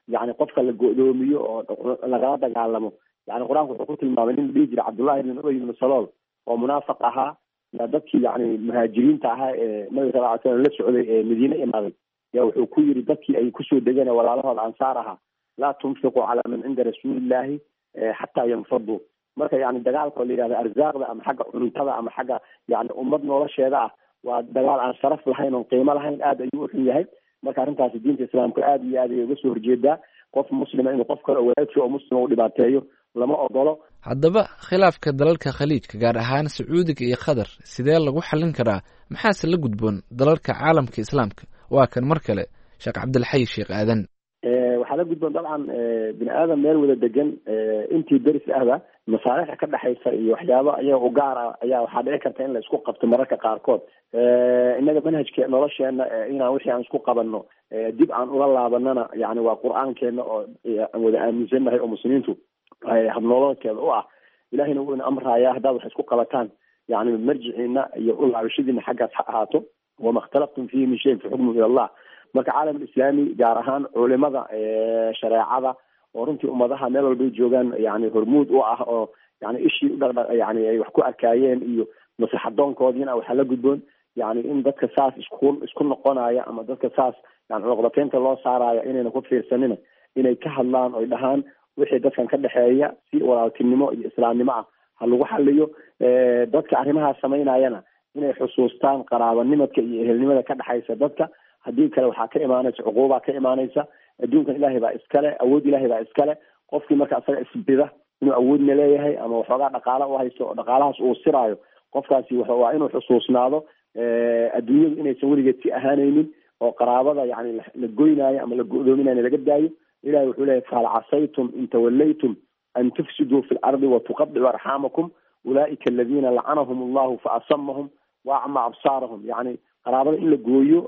yani qofka la go'doomiyo oo lagala dagaalamo yani qur-aanku wuxuu ku tilmaamay nin dhihi jira cabdullahi ibn ubay ibn salool oo munaafiq ahaa yaa dadkii yani muhaajiriinta ahaa ee nabiga sal ly slam la socday ee madiine imaaday yaa wuxuu ku yiri dadkii ay kusoo degeen walaalahooda ansaar ahaa laa tunfiquu calaa man cinda rasuulillahi xataa yanfaduu marka yani dagaalka oo la yihahdo arsaaqda ama xagga cuntada ama xagga yani ummad nolosheeda ah waa dagaal aan sharaf lahayn oon qiimo lahayn aad ayuu uxun yahay marka arrintaasi diinta islaamka aad iyo aad ayay uga soo horjeedaa qof muslima inuu qof kale oo walaadkii oo muslima u dhibaateeyo lama ogolo. haddaba khilaafka dalalka khaliijka gaar ahaan sacuudiga iyo qatar sidee lagu xallin karaa maxaase la gudboon dalalka caalamka islaamka waa kan mar kale sheekh cabdilxay sheekh aadan. waxaa la gudboon dabcan bini aadam meel wada degan intii deris ahba masaalixda ka dhexaysa iyo waxyaabo ayaga u gaar ah ayaa waxaa dhici karta in la isku qabto mararka qaarkood innaga manhajka nolosheena inaan wixii aan isku qabanno dib aan ula laabanana yani waa qur-aankeena oo aan wada aaminsannahay oo muslimiintu habnooloodkeeda u ah ilahina wuu ina amraaya haddaad wax isku qabataan yani marjiciina iyo ulaabashadiina xaggaas ha ahaato wama ikhtalaftum fihi min shayin faxukmu ila allah marka caalam alislaami gaar ahaan culimada shareecada oo runtii ummadaha meel walbay joogaan yani hormuud u ah oo yani ishii udhaqdha yani ay wax ku arkaayeen iyo maslaxadoonkoodiina waxaa la gudboon yani in dadka saas isku isku noqonaya ama dadka saas yani cuqdateynta loo saaraayo inayna ku fiirsanina inay ka hadlaan oy dhahaan wixii dadkan ka dhexeeya si walaaltinimo iyo islaamnimo ah ha lagu xaliyo dadka arrimahaas samaynayana inay xusuustaan qaraabanimadka iyo ehelnimada ka dhexaysa dadka haddii kale waxaa ka imaanaysa cuquubaa ka imaanaysa adduunkan ilaahay baa iskale awood ilaahay baa iskale qofkii marka isaga isbida inuu awoodna leeyahay ama waxoogaa dhaqaala u haysto oo dhaqaalahaas uu siraayo qofkaasi waa inuu xusuusnaado adduunyadu inaysan weligeed si ahaanaynin oo qaraabada yani la goynaayo ama la go'doominayo laga daayo ilahay wuxuu leeyahy fahal casaytum in tawallaytum an tufsiduu fi lardi watuqadicu arxaamakum ulaa'ika aladiina lacanahum allahu faasamahum waacma absaarahum yani qaraabada in la gooyo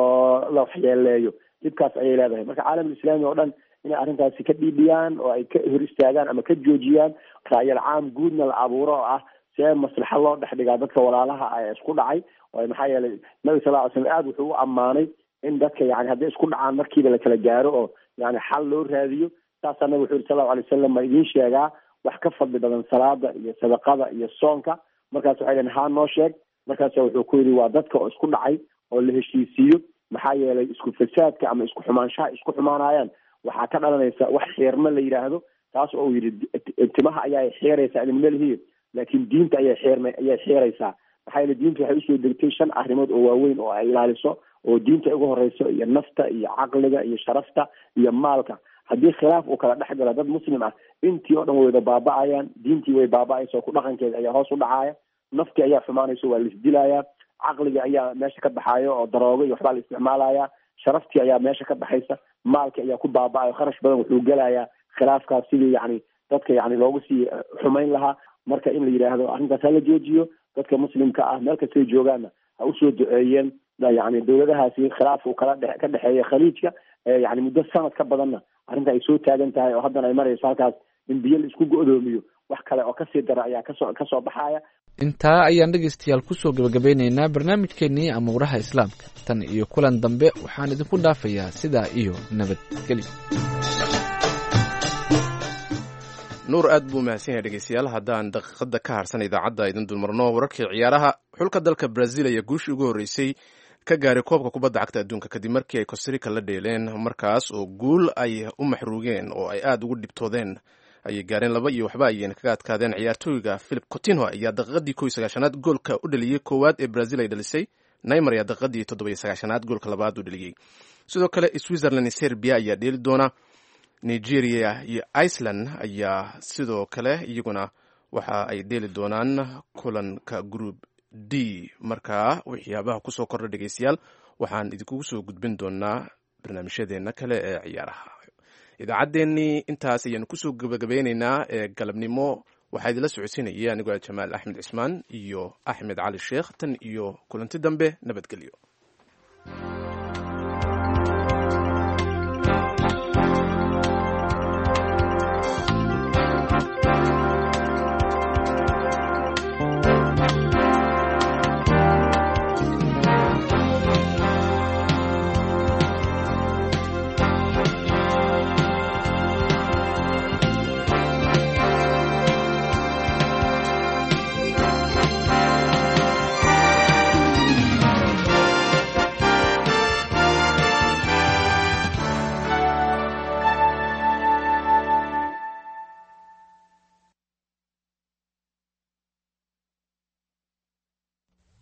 oo la waxyeeleeyo dhibkaas ayay leedahay marka caalamulislaami oo dhan inay arrintaasi ka dhiidhiyaan oo ay ka hor istaagaan ama ka joojiyaan raayal caam guudna la abuuro oo ah see maslaxa loo dhex dhigaa dadka walaalaha ah ee isku dhacay oo maxaa yeelay nabi sal ly slam aad wuxuu u ammaanay in dadka yani hadday isku dhacaan markiiba la kala gaaro oo yani xal loo raadiyo saasaa nabi wuxu yiri sal lau alay wasalam ma idiin sheegaa wax ka fadli badan salaada iyo sadaqada iyo soonka markaas waxay dhaheen haa noo sheeg markaasa wuxuu ku yidhi waa dadka oo isku dhacay oo la heshiisiiyo maxaa yeelay isku fasaadka ama isku xumaanshaha isku xumaanayaan waxaa ka dhalanaysa wax xeerma la yidhaahdo taas oo yidhi timaha ayaa xeeraysaa idinma lihiyo laakiin diinta ayay xeerma ayay xeeraysaa maxaa yeele diinta waxay usoo degtay shan arrimood oo waaweyn oo ay ilaaliso oo diinta ugu horeyso iyo nafta iyo caqliga iyo sharafta iyo maalka haddii khilaaf uu kala dhex galo dad muslim ah intii oo dhan way wada baaba'ayaan diintii way baaba'aysa oo ku dhaqankeeda ayaa hoos u dhacaya naftii ayaa xumaanayso waa la isdilayaa caqliga ayaa meesha ka baxayo oo daroogo iyo waxbaa la isticmaalaya sharaftii ayaa meesha ka baxaysa maalki ayaa ku baaba'ayo kharash badan wuxuu gelayaa khilaafkaas sidii yani dadka yani loogu sii xumayn lahaa marka in la yidhaahdo arrintaas hala joojiyo dadka muslimka ah meel kastay joogaanna ha usoo duceeyeen yani dawladahaasi khilaaf uu kala dhe ka dhexeeya khaliijka yani muddo sanad ka badanna arrinta ay soo taagan tahay oo haddana ay marayso halkaas in biyo la isku go'doomiyo wax kale oo kasii dara ayaa kasoo kasoo baxaya intaa ayaan dhegaystayaal kusoo gabagabeynaynaa barnaamijkeenii amuuraha islaamka tan iyo kulan dambe waxaan idinku dhaafayaa sidaa iyo nabadgelyo. nuur aad buu mahadsan yahay dhegeystayaal haddaan daqiiqada ka harsan idaacadda idin dulmarno wararkii ciyaaraha xulka dalka brazil ayaa guushii ugu horreysay ka gaaray koobka kubadda cagta adduunka kadib markii ay costarika la dheeleen markaas oo guul ay u maxruugeen oo ay aada ugu dhibtoodeen ayay gaareen laba iyo waxba ayayna kaga adkaadeen ciyaartooyga philip coutinho ayaa daqiiqadii kow iyo sagaashanaad goolka u dhaliyey koowaad ee brazil ay dhalisay neymar ayaa daqiiqadii toddoba iyo sagaashanaad goolka labaad u dhaliyey sidoo kale switzerland iyo serbia ayaa dheeli doona nigeria iyo iceland ayaa sidoo kale iyaguna waxa ay dheeli doonaan kulanka group d markaa waxyaabaha kusoo kordha dhegeystayaal waxaan idinkugu soo gudbin doonaa barnaamijyadeena kale ee ciyaaraha idaacaddeenii intaas ayaanu kusoo gabagabeyneynaa ee galabnimo waxaa idinla socodsiinaya anigoo jamaal axmed cismaan iyo axmed cali sheekh tan iyo kulanti dambe nabadgelyo.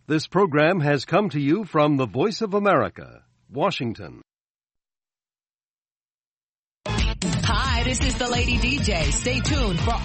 This program has come to you from the Voice of America, Washington. Hi, this is the Lady D J. Stay tuned for